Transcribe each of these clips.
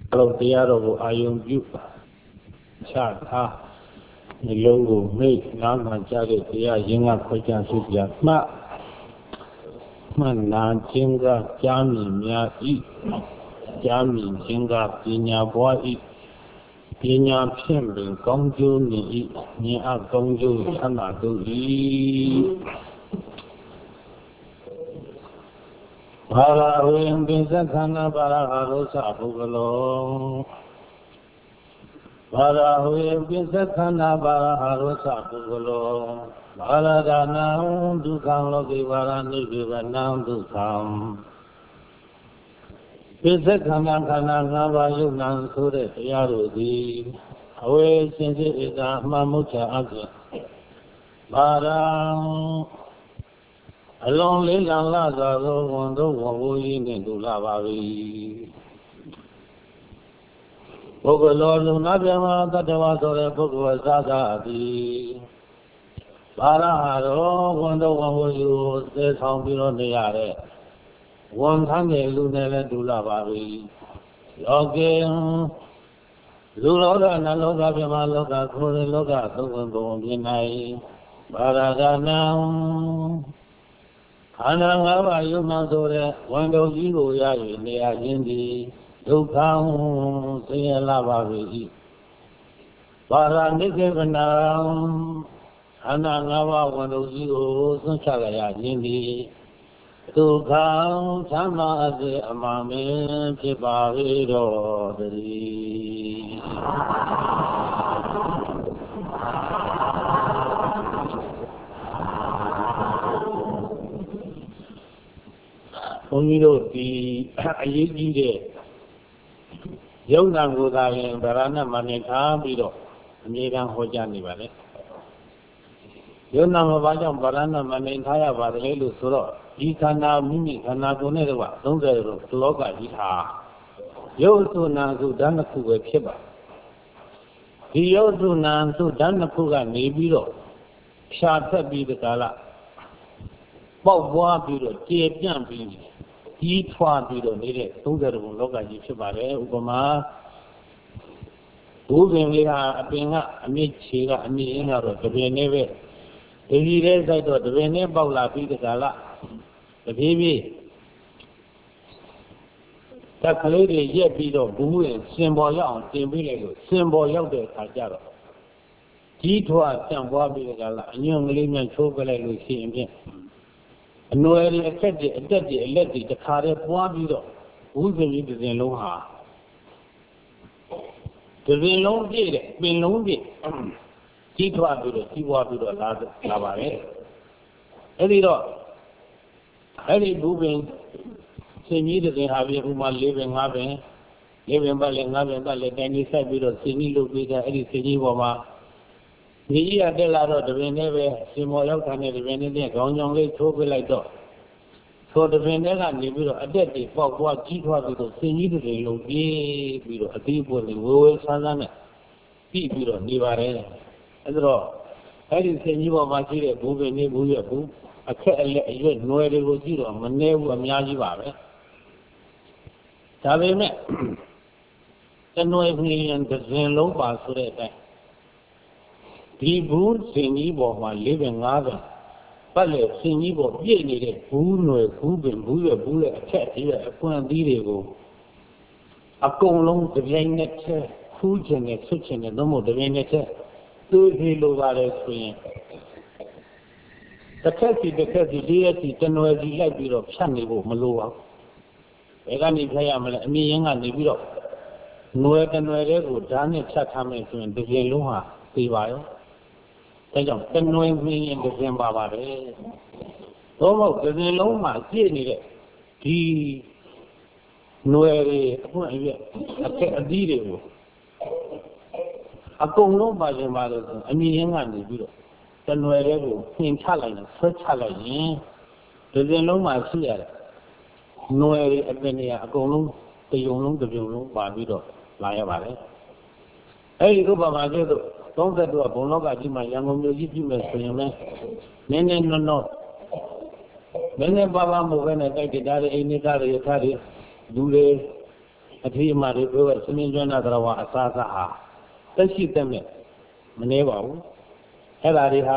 Kalau tiada bu ayam juga, cara ni logo ni nama cari dia ingat kerja sudah mak mana jengga jaminnya jamin jengga punya buat punya pembeli kongju ni kongju sana tu para orang bisa kana para harus apa kalau para orang bisa kana para harus apa kalau para dana dukang lagi para ni bina dukang bisa kana ngapa yunan sore ya rudi awal sini ida mamuja aja barang along lilang laza untuk wawui ni dula bawi. Pukul lalu nabi mana terdewa sore pukul sadari. Barang haro untuk wawui sesambil ni ada. Wantan ni lunele dula bawi. Oke, luloga naloga bima loga kuri loga tukun binai. Baraganam. Anak apa yang masuk wando jigo ya ini ajendi dukang saya lawawi barang ini benar anak apa wando jigo susah ya ajendi dukang sama aje amame cipawi dori Umi di ayat ini, jauh nanggu dari berana mereka bido, mereka hujan ni balik. Jauh nanggu banyak berana mereka ya balik lu suruh, ikan mimi karena tu ni lepas, tunggu dulu, loga iha. Jauh tu nanggu dan aku berkeba. Jauh tu nanggu dan aku kan ni bido, syarta bido kala, bawa bido, cipian bido. Di tuan bido ni le, tunggu dulu loga iha balik, ukama. Bukan lihat apa yang kami cakap, kami ingat tapi ni be, tapi ni saya tu tapi ni bawa lagi segala, tapi ni tak kalau dia bido bukan simbol yang simbol itu, simbol yang dia kajar. Di tuan yang bawa bido segala, yang lima cukup lagi simbol. Nuai jadi cakap bawa bido, bukan itu yang luar. Jadi long dia, belong dia, cipta bido laba ni. Jadi bukan seni tu habis rumah leben balik ni saya bido seni lu bido, jadi seni bawa. Ni ada lado tapi ni be semua yang kan ni be ni gaunjong le cukup lagi tu. So depende kan ni bido ada di bawah cipta bido seni tu lu bido ati boleh boleh sana ni. Bido ni barang. Jadi seni bawa macam bukan ni bukan bu. Akhir le nuai le bukan mana bu amnya jiwa. Tapi ni nuai ni yang terjun lu pasur itu. Di bun seni bawa leben ngada. Pada seni bawa dia ni le bunuh bukan akhir dia pun diri go. Aku long terjun ni hujan ni suci ni nombor terjun ni tu hilu ada sunya. Dekat dia di tenua dia biro san ni bu meluang. Eka ni saya malah ni yang ni biro. Nuai dia go dan ni cak kami sunya terjun luha tiba. Tengok tenua ni yang terjun bapa le. Tomau terjun luha dia ni le di nuai apa ni akhir diri go. Aku ngomong macam ini yang ni biro. Tenua dia go cakap lagi, terjun luha siapa. Nuai apa ni aku ngomong tayung biro laya balik. Itu bapa dia tu. Tunggu tu apa nak aji macam ngomong jadi macam ni. Nenek bapa mungkin ada kita ini dulu အထီးအမှတွေပြောစမြင်ကျွမ်းတာတော်ဝါအစားစားဟာတက်ရှိတဲ့မဲ့မနေပါဘူးအဲ့ဒါတွေဟာ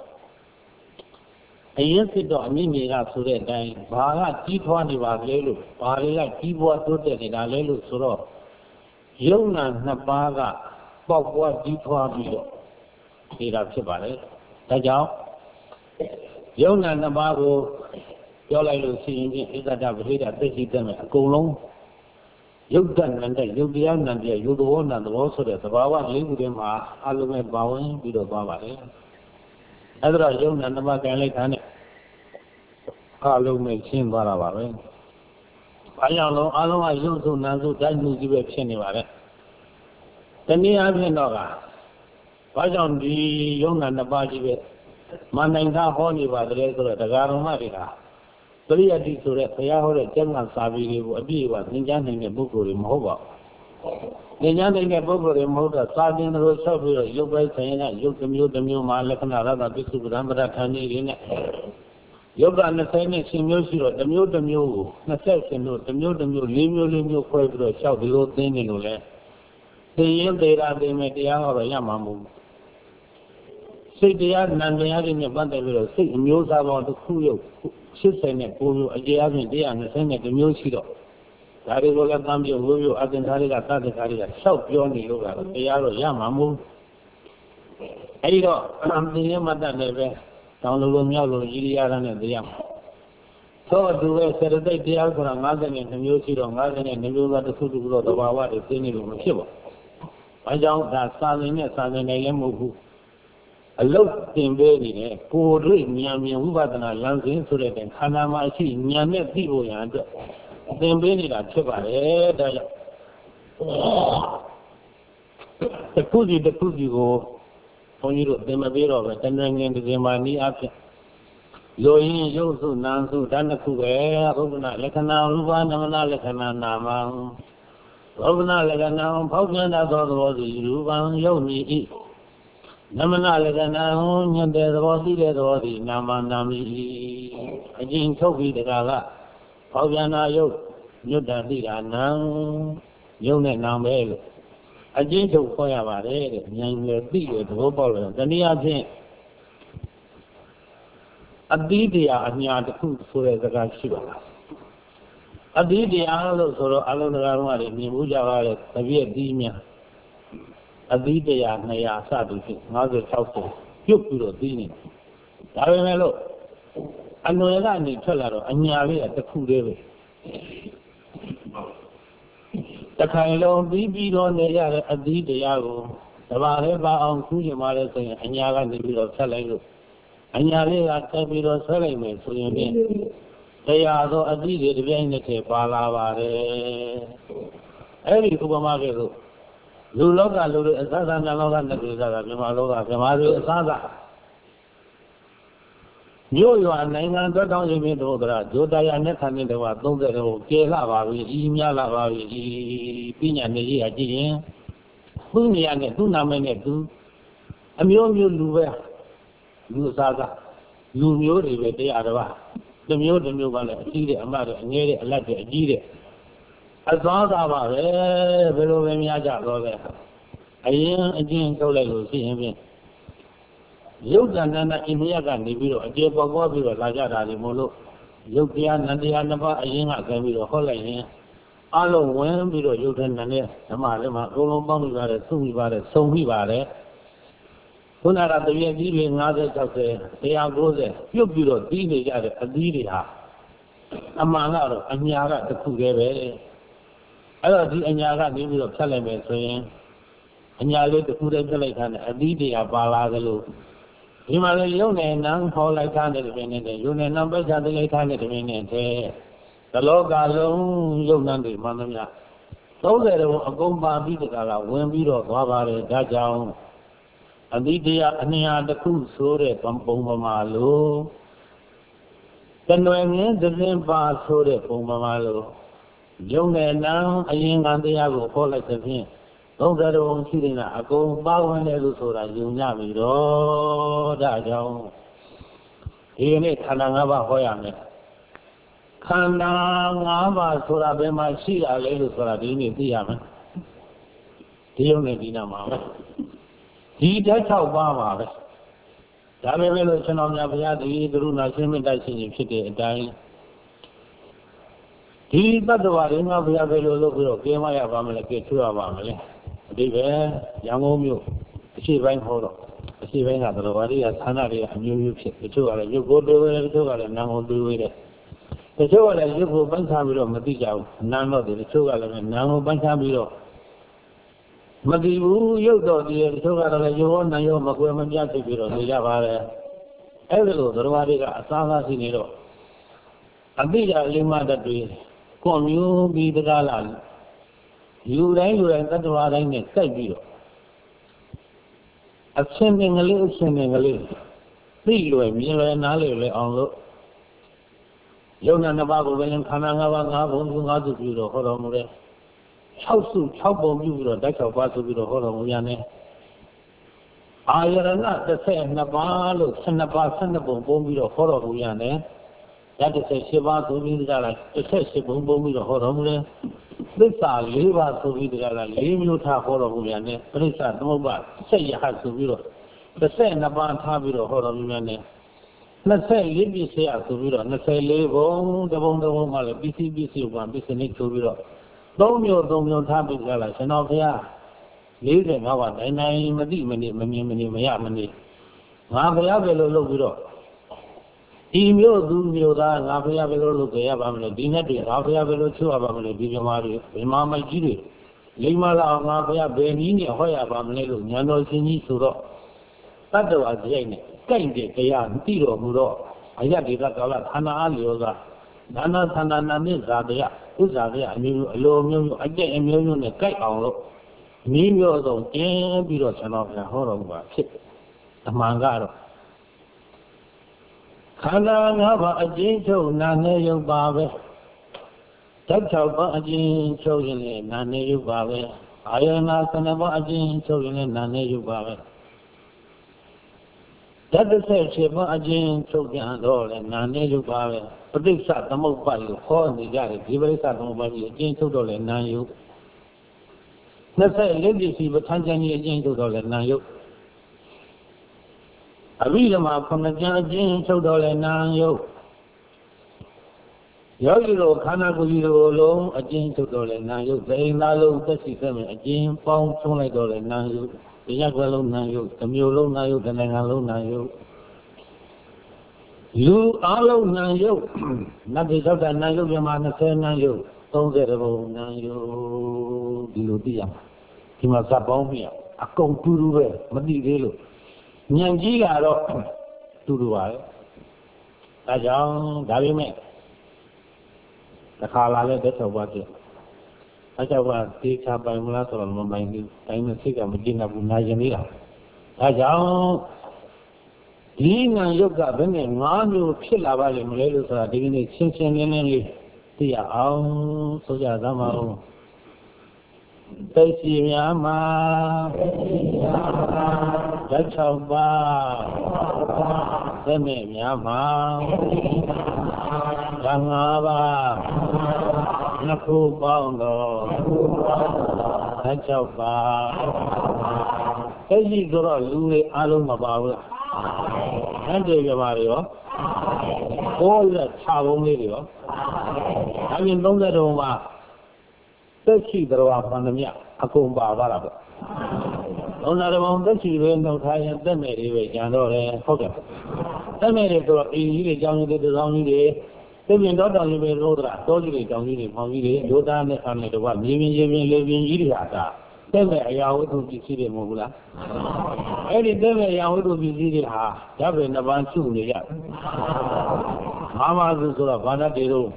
အရင်စစ်တော့အမြင့်ကြီးကဆိုတဲ့အတိုင်းဘာကကြီးထွားနေပါလဲလို့ဘာတွေကကြီးပွားတိုးတက်နေတာလဲလို့ဆိုတော့ယုံနာနှစ်ပါးကပေါက်ပွားကြီးထွားပြီးတော့နေတာဖြစ်ပါတယ်ဒါကြောင့်ယုံနာနှစ်ပါးကိုပြောလိုက်လို့ရှိရင်ဣဇဒပရိဒသိရှိတဲ့မဲ့အကုန်လုံးယုတ်တဏ္ဍယုတ်တရားနံတရားယုတ်ဘောနံသဘောဆိုတဲ့သဘာဝလေးခုတည်းမှာအလုံးမဲ့ပါဝင်ပြီးတော့သွားပါတယ်အဲ့ဒါယုံနာနှစ်ပါးကံလိုက်တာနဲ့အလုံးမဲ့ရှင်းသွားတာပါပဲဘာကြောင့်လဲအလုံးကယုတ်ဆုံးနာစုတိုင်းမှုကြီးပဲဖြစ်နေပါတယ်တနည်းအားဖြင့်တော့ကဘာကြောင့်ဒီယုံနာနှစ်ပါးကြီးပဲမနိုင်တာဟောနေပါတယ်ဆိုတော့တရားတော်မတွေကပရိယတ်တိဆိုတဲ့ဘုရားဟောတဲ့ကျမ်းဂန်စာပေတွေကိုအပြည့်အဝသင်ကြားနိုင်တဲ့ပုဂ္ဂိုလ်တွေမဟုတ်ပါဘူးသင်ကြားနိုင်တဲ့ပုဂ္ဂိုလ်တွေမဟုတ်တော့စာသင်တို့ဆောက်ပြီးတော့ရုပ်ပိုင်းဆိုင်ရာရုပ်တစ်မျိုးတစ်မျိုးမှာလက္ခဏာရတာပစ္စုပ္ပန်ပဒဌာန်ကြီးတွေနဲ့ရုပ်က20နဲ့ရှင်မျိုးရှိတော့တစ်မျိုးတစ်မျိုးကို20ရှင်တို့တစ်မျိုးတစ်မျိုး4မျိုး4မျိုးခွဲပြီးတော့ရှောက်ဒီလိုသင်နေလို့လဲသင်ရင်သေးတာသိမယ်တရားဟောတော့ရမှာမဟုတ်ဘူးစိတ်တရားနံတရားတွေနဲ့ပတ်သက်ပြီးတော့စိတ်အမျိုးအစားပေါင်းတစ်ခုရုပ်80နဲ့9မျိုးအကျေအပြင်120နဲ့တစ်မျိုးရှိတော့ဒါတွေကိုလည်းသံပြုတ်ဝိုးပြုတ်အသင်္ခါရိကသတ္တခါရိကရှောက်ပြောနေလို့ကတော့တရားတော့ရမှာမဟုတ်အဲဒီတော့သင်ရမတတ်လည်းပဲတောင်းလို့မြောက်လို့ရည်ရရနဲ့တရားမှာသောသူပဲစေတသိက်တရားဆိုတာ52မျိုးရှိတော့52မျိုးကတစ်ခုတစ်ခုတော့သဘာဝတွေသိနေလို့မဖြစ်ပါဘူး။ဘာကြောင့်ဒါစာသင်နဲ့စာသင်နိုင်လည်းမဟုတ်ဘူး။အလုတ်သင်ပေးနေတယ်ကိုယ်တွေ့ဉာဏ်မြင်ဝိပဿနာလမ်းစဉ်ဆိုတဲ့ခန္ဓာမှာရှိဉာဏ်နဲ့သိဖို့ရန်အတွက်သင်ပေးနေတာဖြစ်ပါတယ်ဒါကြောင့်တစ်ခုစီတစ်ခုစီကိုဘုန်းကြီးတို့သင်မပေးတော့ပဲတဏ္ဍငင်ဒီမှာနီးအဖြစ်လိုရင်းရုပ်စုနာမ်စုဒါနှစ်ခုပဲဘုဒ္ဓနာလက္ခဏာရူပနမနာလက္ခဏာနာမဘုဒ္ဓနာလက္ခဏာဖောက်ပြန်သောသဘောစီရူပံယုတ်မြည်၏နမနာလက္ခဏာညတ်တဲ့သဘောသိတဲ့သဘောစီနာမနာမည်အကျဉ်ချုပ်ပြီးတကားကဖောက်ပြန်တာယုတ်ညွတ်တာသိတာနာယုတ်နဲ့နာပဲလို့အကျဉ်းချုပ်ခေါ်ရပါတယ်တဲ့ဉာဏ်နဲ့သိတဲ့သဘောပေါက်လို့တနည်းအားဖြင့်အတိတရားအညာတစ်ခုဆိုတဲ့စကားရှိပါလားအတိတရားလို့ဆိုတော့အလုံးတရားတော်တွေမြင်မှုကြပါတဲ့တပြည့်ပြီးများအတိတရား200စသည်ဖြင့်50 60ပြုတ်ပြီးတော့ပြီးနေဒါပေမဲ့လို့အနွယ်ကနေထွက်လာတော့အညာလေးကတစ်ခုတည်းပဲတခိုင်လုံးပြီးတော့နေရတဲ့အတိတရားကိုတဘာလေးပါအောင်ခူးရင်ပါလဲဆိုရင်အညာကနေပြီးတော့ဆက်လိုက်လို့အညာလေးကဆက်ပြီးတော့ဆွဲလိုက်မယ်ဆိုရင်ဖြင့်တရားသောအတိတွေတပြိုင်နက်တည်းပါလာပါတယ်အဲ့ဒီဥပမာကလို့လူလောကလူတွေအစသနာလောကနဲ့တွေ့ကြတာမြန်မာလောကမြန်မာတွေအစသမြို့ရွာနိုင်ငံတော်တောင်းရင်တို့ကဒုတရားနဲ့ခံနေတဲ့က30ကိုကျေလာပါပြီဤများလာပါပြီပညာနေကြီးအကြည့်ရင်သူ့နေရာနဲ့သူ့နာမည်နဲ့သူအမျိုးမျိုးလူပဲလူစားကလူမျိုးတွေပဲတရားတော်ပါတစ်မျိုးတစ်မျိုးကလည်းအကြီးတဲ့အမတွေအငယ်တဲ့အလတ်တွေအကြီးတဲ့အသွားသားပါပဲဘယ်လိုပဲများကြတော့ပဲအရင်အကျဉ်းထုတ်လိုက်လို့ရှိရင်ဖြင့်ရုပ်တဏ္ဍာအိန္ဒိယကနေပြီးတော့အကျေပေါ်ပေါ်ပြီးတော့လာကြတာလေမို့လို့ရုပ်တရားနံတရားနှစ်ပါးအရင်ကဆဲပြီးတော့ဟောလိုက်ရင်အလုံးဝင်ပြီးတော့ရုပ်တဲ့နံနဲ့ဓမ္မလည်းမှာအကုန်လုံးပေါင်းပြီးပါတယ်စုပြီးပါတယ်စုံပြီးပါတယ်ခုနကတပြည့်ကြီးတွေ50 60 190ပြုတ်ပြီးတော့တီးနေကြတဲ့အသီးတွေဟာအမှန်ကတော့အညာကတစ်ခုတည်းပဲအဲ့တော့ဒီအညာကနေပြီးတော့ဖြတ်လိုက်မယ်ဆိုရင်အညာလေးတစ်ခုတည်းဖြတ်လိုက်တာနဲ့အသီးတွေကပါလာသလိုဒီမှာလည်းရုပ်နဲ့နာမ်ခေါ်လိုက်တာနဲ့တပင်းနဲ့ရုပ်နဲ့နာမ်ပိတ်ချတဲ့လိုက်တာနဲ့တပင်းနဲ့တလောကလုံးရုပ်နာမ်တွေမှန်သမျှ30တော့အကုန်ပါပြီးတကလားဝင်ပြီးတော့သွားပါတယ်ဒါကြောင့်အတိတရားအနည်းတစ်ခုဆိုတဲ့ပုံပမာလို့တဏှွယ်ငင်းသတင်းပါဆိုတဲ့ပုံပမာလို့ယုံနဲ့နာအရင်ကတရားကိုခေါ်လိုက်တဲ့ဖြင့်30တော်ရှိနေတာအကုန်ပါဝင်တယ်လို့ဆိုတာယုံကြပြီတော့ဒါကြောင့်ဒီနေ့ခန္ဓာ၅ပါးဟောရမယ်ခ khanda ngã ba sura bên mà xí là lấy được sura đi này thì à mà điều này đi nào mà đi đã chào ba mà đấy đã về về rồi cho nó nhà bây giờ đi từ lúc nào xem mình đại sinh nhật thì đại đi bắt đầu vào đến mà bây giờ về rồi cái mà ya ba mà cái chua ba mà đấy đi về giang ngô miu xí bánh hồ đó xí bánh là rồi vào đi là thằng nào đi là miu cái chua là miu cố đối với cái chua là nàng hồ đối với đấy cái chua là miu cố bánh sao rồi mà đi chào nàng đó thì cái chua là nàng hồ bánh sao rồi mà đi u yêu đó thì cái chua là yêu nàng yêu mà quên mình nhát thì rồi đi ra vào đấy ấy rồi rồi vào đi cả sáng ra xin rồi anh đi ra liên mà đặt đi con miu bị tất cả là yêu đấy tất cả đấy này cái gì rồi action này người đi rồi mình rồi nào rồi ông rồi yêu nàng ba của mình khả năng ngã bốn ngã tụ rồi họ đâu rồi sáu bốn rồi đại sáu ba tụ rồi họ đâu vậy này ai ra là cái xe nó ba lúc sân bốn rồi họ đâu vậy này ya cái xe ba tụ ra là cái xe bốn rồi họ đâu rồi bây giờ lấy ba tụ ra là lấy nhiều thà họ đâu vậy này bây giờ nó ba xe hai tụ rồi cái xe nó ba thà rồi họ đâu vậy này nó xe lấy bị xe tụ rồi nó xe lấy bông mà là bc quan bc này tụ rồi đông nhiều thà bị ra là xe nó phải à lấy cái ngã vào này mà đi mình ya mình ngã phải à về lúc rồi đi nhiều ra ngã phải à về lúc cái à bà mình đi ngay đi ngã phải à về lúc chua bà mình đi cho mà đi mà chỉ đi lấy mà là ngã phải à về ní này hỏi à bà mình lúc nhà nó xin ní số đó tất cả là gì này cái gì cái à đi rồi mua đó ai ra đi ra cái là thằng nào liều ra thằng nào này ra đấy à cứ ra đấy à nhiều anh em nhiều này cái ông đó nhiều rồi cái bị rồi cho nó là họ rồi mà chết mang ra rồi khả năng ngã ba ở trên châu nàng này yêu ba về chắc chắn ba ở trên châu này nàng này yêu ba về ai na sana ba ở trên châu này nàng này yêu ba về chắc sẽ ba ở trên châu này đó là nàng này yêu ba về bất cứ sao tâm một bài khó như vậy thì bất cứ sao tâm một bài trên châu đó là nàng yêu nó sẽ lên đi thì bất thanh chân như trên châu đó là nàng yêu ở bây giờ mà không là trên châu đó là nàng yêu giờ rồi khả năng của yêu luôn ở trên châu đó là nàng yêu vậy là luôn tất cả mình ở trên phong xuống lại đó là nàng yêu thì nhắc vào luôn nàng yêu tầm yêu luôn nàng yêu cái này luôn nàng yêu yêu áo luôn nàng yêu nó thì sao ta nàng yêu mà nó sẽ nàng yêu không thể đâu nàng yêu đi luôn đi à thì mà sao bao nhiêu à công tu rồi mà đi về luôn nhận chỉ là đó tu rồi tại sao đã biết mẹ đã khá là để cho bà chị acha bà tí cha bài mula rồi mà bài đi cái mình thích là mình đi nào cũng ngay trên đi à tại sao đi ngang yoga bên này ngã nhưဖြစ်là bà liền lấy được rồi đi này xin lên đi thì áo số giờ đó mà tây xì nhà mà đất sâu ba tây mẹ nhà mà đang ngã ba nó khu bao đồ đất sâu ba cái gì đó lưu ý alo mà bảo là anh chơi cái mà rồi có là sao không đi rồi anh nhìn đông ra đâu mà tất chỉ đó là phần nào aku bảo là ông nào mà tất chỉ về đâu thay tất mẹ đi về nhà đó là không được tất mẹ đi rồi ý đi trong như thế tất nhiên đó trong như vậy rồi đó tôi đi trong như thế phong như thế điều đó này anh này đó nhìn lên ý đi à tất mẹ yêu tôi chỉ xin để mua là ấy đi tất mẹ yêu tôi chỉ xin để ha chắc là nó bán chung này vậy mà rồi là bán được rồi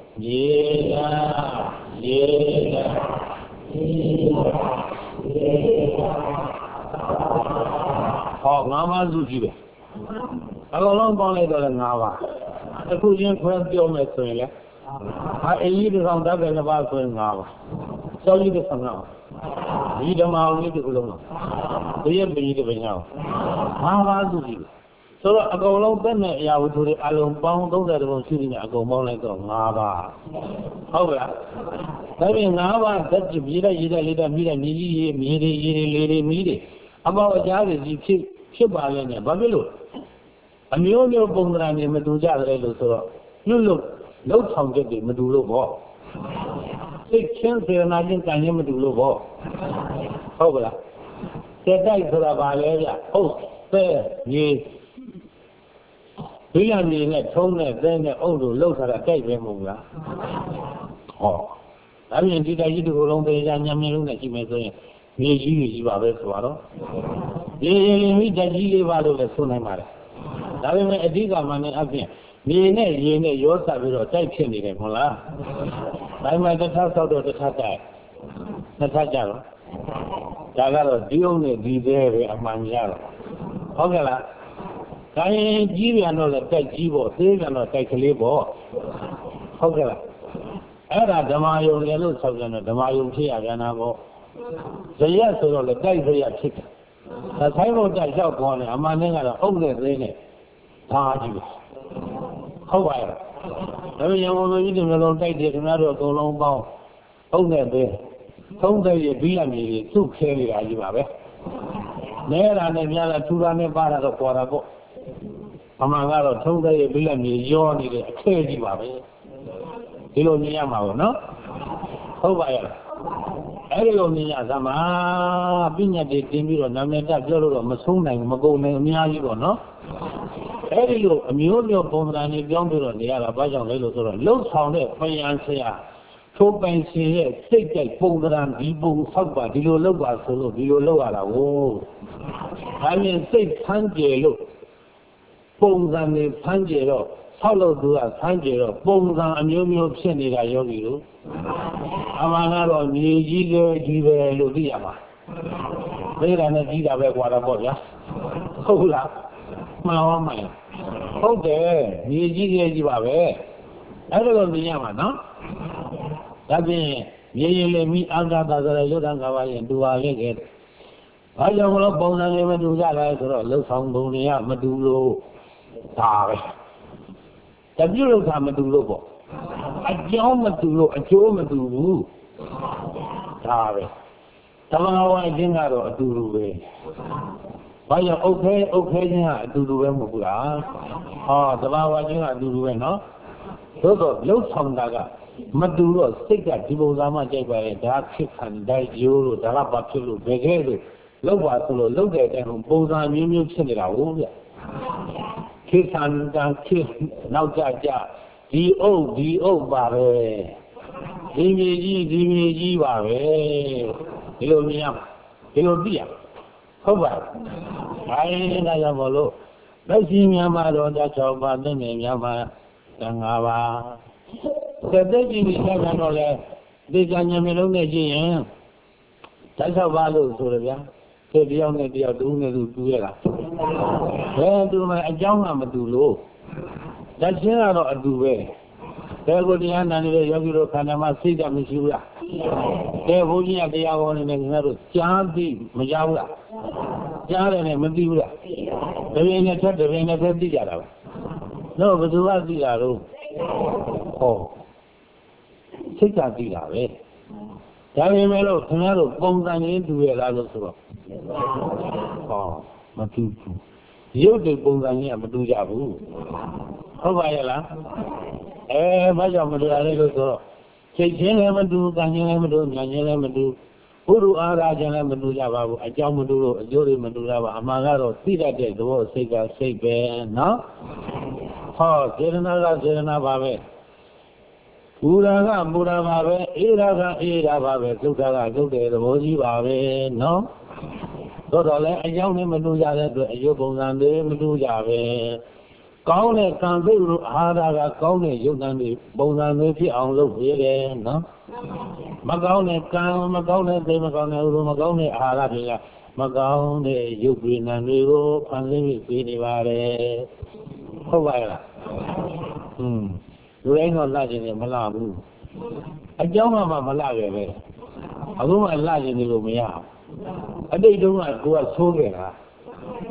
họ ngã mà dù gì vậy, kalau orang bangla itu là ngã vào, aku yang khuya tiêu mấy tuổi là, ấy đi sang đó về là bao tuổi ngã vào, sau đi được sang nào, đi đâu mà ông đi được luôn, bây giờ bây nhau, ngã vào dù gì, ဆိုတော့အကုန်လုံးသက်နဲ့အရာဝတ္ထုတွေအလုံးပေါင်း30ပုံရှိနေအကုန်ပေါင်းလိုက်တော့5ပါးဟုတ်ကလားဒါပြင်5ပါးသက်ပြည့်တဲ့ရည်တဲ့လေးတဲ့မိတဲ့မြေကြီးရေမြေတွေရေတွေလေတွေမိတွေအပေါအကြားတွေကြီးဖြစ်ပါလေနဲ့ဘာဖြစ်လို့အမျိုးမျိုးပုံသဏ္ဍာန်တွေမတူကြတယ်လို့ဆိုတော့လှုပ်ဆောင်ချက်တွေမတူလို့ပေါ့စိတ်ချင်းစေနာချင်းကံချင်းမတူလို့ပေါ့ဟုတ်ကလားစိတ်တိုက်ဆိုတာဘာလဲဗျဟုတ်ပဲရေဒီရနေနဲ့ထုံးနဲ့သဲနဲ့အုပ်လို့လှုပ်ထားတာကြိုက်ပဲမဟုတ်လားဟောဒါပြင်ဒီတိုက်ကြီးတစ်ခုလုံးသေးချာညံမြင်လုံးနဲ့ရှိမယ်ဆိုရင်မြေကြီးကြီးပါပဲဆိုတော့ရေမိတိုက်ကြီးလေးပါလို့လည်းဆိုနိုင်ပါတယ်ဒါပေမဲ့အဓိကမှန်တဲ့အပြင်မြေနဲ့ရေနဲ့ရောစပ်ပြီးတော့တိုက်ဖြစ်နေတယ်မဟုတ်လားဒါမှတစ်ထပ်ဆောက်တော့တစ်ထပ်တိုက်နှစ်ထပ်ကြတော့ဒါကတော့ဒီအောင်နဲ့ဒီသေးပဲအမှန်ရတော့ဟုတ်ကဲ့လားဒါရင်ကြီးပြန်တော့လည်းတိုက်ကြီးပေါ့သေးပြန်တော့တိုက်ကလေးပေါ့ဟုတ်ကဲ့လားအဲ့ဒါဓမ္မယုံလည်းလို့ဆောက်ပြန်တော့ဓမ္မယုံဖြစ်ရပြန်တာပေါ့ဇယက်ဆိုတော့လည်းတိုက်ဇယက်ဖြစ်တယ်ဒါဆိုင်ဖို့တိုက်လျှောက်ပေါ်နေအမှန်နဲ့ကတော့အုပ်နဲ့သေးနဲ့ဒါကြီးပဲဟုတ်ပါရဲ့ဒါပေမဲ့ရံဝန်ကြီးတွေမျိုးလုံးတိုက်တယ်ခင်ဗျားတို့အကုန်လုံးပေါင်းအုပ်နဲ့သေး30ရဲ့ဘီလမြေတွေသူ့ခဲနေတာကြီးပါပဲနဲတာနဲ့များလာထူတာနဲ့ပါတာတော့ပေါ်တာပေါ့အမှန်ကတော့30ရဲ့ဘီလမြေရောနေတဲ့အခဲကြီးပါပဲဒီလိုမြင်ရမှာပေါ့နော်ဟုတ်ပါရဲ့အဲ့ဒီလိုမြင်ရသမားပညာတွေတင်ပြီးတော့နာမည်တက်ပြောလို့တော့မဆုံးနိုင်မကုန်နိုင်အများကြီးပေါ့နော်အဲ့ဒီလိုအမျိုးမျိုးပုံစံတွေပြောင်းပြီးတော့နေရတာဘာကြောင့်လဲလို့ဆိုတော့လှုပ်ဆောင်တဲ့ဖယံဆရာထိုးပိုင်ရှင်ရဲ့စိတ်ကြိုက်ပုံစံဒီပုံဆောက်ပါဒီလိုလုပ်ပါဆိုလို့ဒီလိုလုပ်ရတာကိုဒါမြင်စိတ်ဆန်းကြယ်လို့ပုံစံတွေဆန်းကြယ်တော့ဆောက်လို့သူကဆန်းကြယ်တော့ပုံစံအမျိုးမျိုးဖြစ်နေတာယောဂီတို့အမှန်ကတော့မြေကြီးကြီးပဲလို့သိရမှာသိတာနဲ့ကြီးတာပဲကွာတော့ပေါ့ဗျာဟုတ်လားမှန်ပါမှန်ဟုတ်တယ်မြေကြီးကြီးပါပဲအဲ့ဒါလို့သိရမှာနော်ဒါဖြင့်မြေရင်လည်းမိအာဂါသဆိုတဲ့ရုပ်တံကဘာရင်တူပါလေခဲ့ဘာကြောင့်မလို့ပုံစံတွေမတူကြလဲဆိုတော့လှုပ်ဆောင်ပုံတွေကမတူလို့ဒါပဲတပြုတ်လောက်မတူလို့ပေါ့အကြောင်းမတူလို့အကျိုးမတူဘူးဒါပဲတမန်တော်အချင်းကတော့အတူတူပဲဘာကြောင့်အုတ်ခဲချင်းကအတူတူပဲမဟုတ်ဘူးလားဟောတမန်တော်ချင်းကအတူတူပဲနော်သို့တော့လှုပ်ဆောင်တာကမတူတော့စိတ်ကဒီပုံစံမှကြိုက်ပါရဲ့ဒါဖြစ်ခံတိုက်ရိုးလို့ဒါကဘာဖြစ်လို့ဘယ်ကဲလို့လောက်ပါဆိုလို့လောက်တဲ့အတိုင်းပုံစံမျိုးမျိုးဖြစ်နေတာဟုတ်ဗျခေသန်တန်ခေနောက်ကြဒီအုပ်ပါပဲဒီမြေကြီးပါပဲဒီလိုမြင်ရမှာဒီလိုသိရဟုတ်ပါဘာရင်ဒါကြောင့်မလို့လက်ရှိမြန်မာတော်ဓာတ်6ပါးသိနေမြန်မာ5ပါးသက်ကြီးကြီးဆက်ကတော့လေဒီကညမျိုးလုံးနဲ့ကြည့်ရင်ဓာတ်6ပါးလို့ဆိုရဗျာဒီတယောက်နဲ့တယောက်တူနဲ့တူရတာဘယ်တူမှအကြောင်းကမတူလို့ဓာတ်ချင်းကတော့အတူပဲဘယ်ကိုတရားနာနေတဲ့ယောဂီတို့ခန္ဓာမှာစိတ်ကမရှိဘူးလားကဲဘုန်းကြီးကတရားဟောနေတယ်ခင်ဗျားတို့ကြားသိမကြားဘူးလားကြားတယ်နဲ့မသိဘူးလားတပင်းနဲ့ထက်သိကြတာပဲတော့ဘယ်သူကသိတာတော့ဟောစိတ်ကသိတာပဲဒါပေမဲ့လို့ခင်ဗျားတို့ပုံစံချင်းတူရလားလို့ဆိုတော့ဟောမတူဘူးရုပ်တွေပုံစံချင်းကမတူကြဘူးဟုတ်ပါရဲ့လားဘာကြောင့်မတူရလဲလို့ဆိုတော့စိတ်ချင်းလည်းမတူကံချင်းလည်းမတူဉာဏ်ချင်းလည်းမတူဘုရုအာရချင်းလည်းမတူကြပါဘူးအကြောင်းမတူလို့အကျိုးတွေမတူတာပါအမှန်ကတော့သိတတ်တဲ့သဘောစိတ်ကစိတ်ပဲနော်ဟောစေတနာကစေတနာပါပဲမူရာကမူရာပါပဲအေရာကအေရာပါပဲသုဒ္ဓကသုဒ္ဓရဲ့သဘောကြီးပါပဲနော်သို့တော်လည်းအကြောင်းနဲ့မတူကြတဲ့အတွက်အယုတ်ပုံစံတွေမတူကြပဲကောင်းတဲ့ကံစိတ်လိုအာဟာရကကောင်းတဲ့ရုပ်တံတွေပုံစံတွေဖြစ်အောင်လုပ်ရတယ်နော်မကောင်းတဲ့ကံမကောင်းတဲ့သိမကောင်းတဲ့ဥဒ္ဓမကောင်းတဲ့အာဟာရတွေကမကောင်းတဲ့ရုပ်ပြည်နံတွေကိုဖန်ဆင်းပြီးပေးနေပါတယ်ဟုတ်ပါရဲ့လားလူတိုင်းတော့လှခြင်းနဲ့မလှဘူးအကြောင်းမှမလှခဲ့ပဲအခုမှလှခြင်းလို့မရဘူးအတိတ်တုန်းကကိုကဆိုးခဲ့တာဟ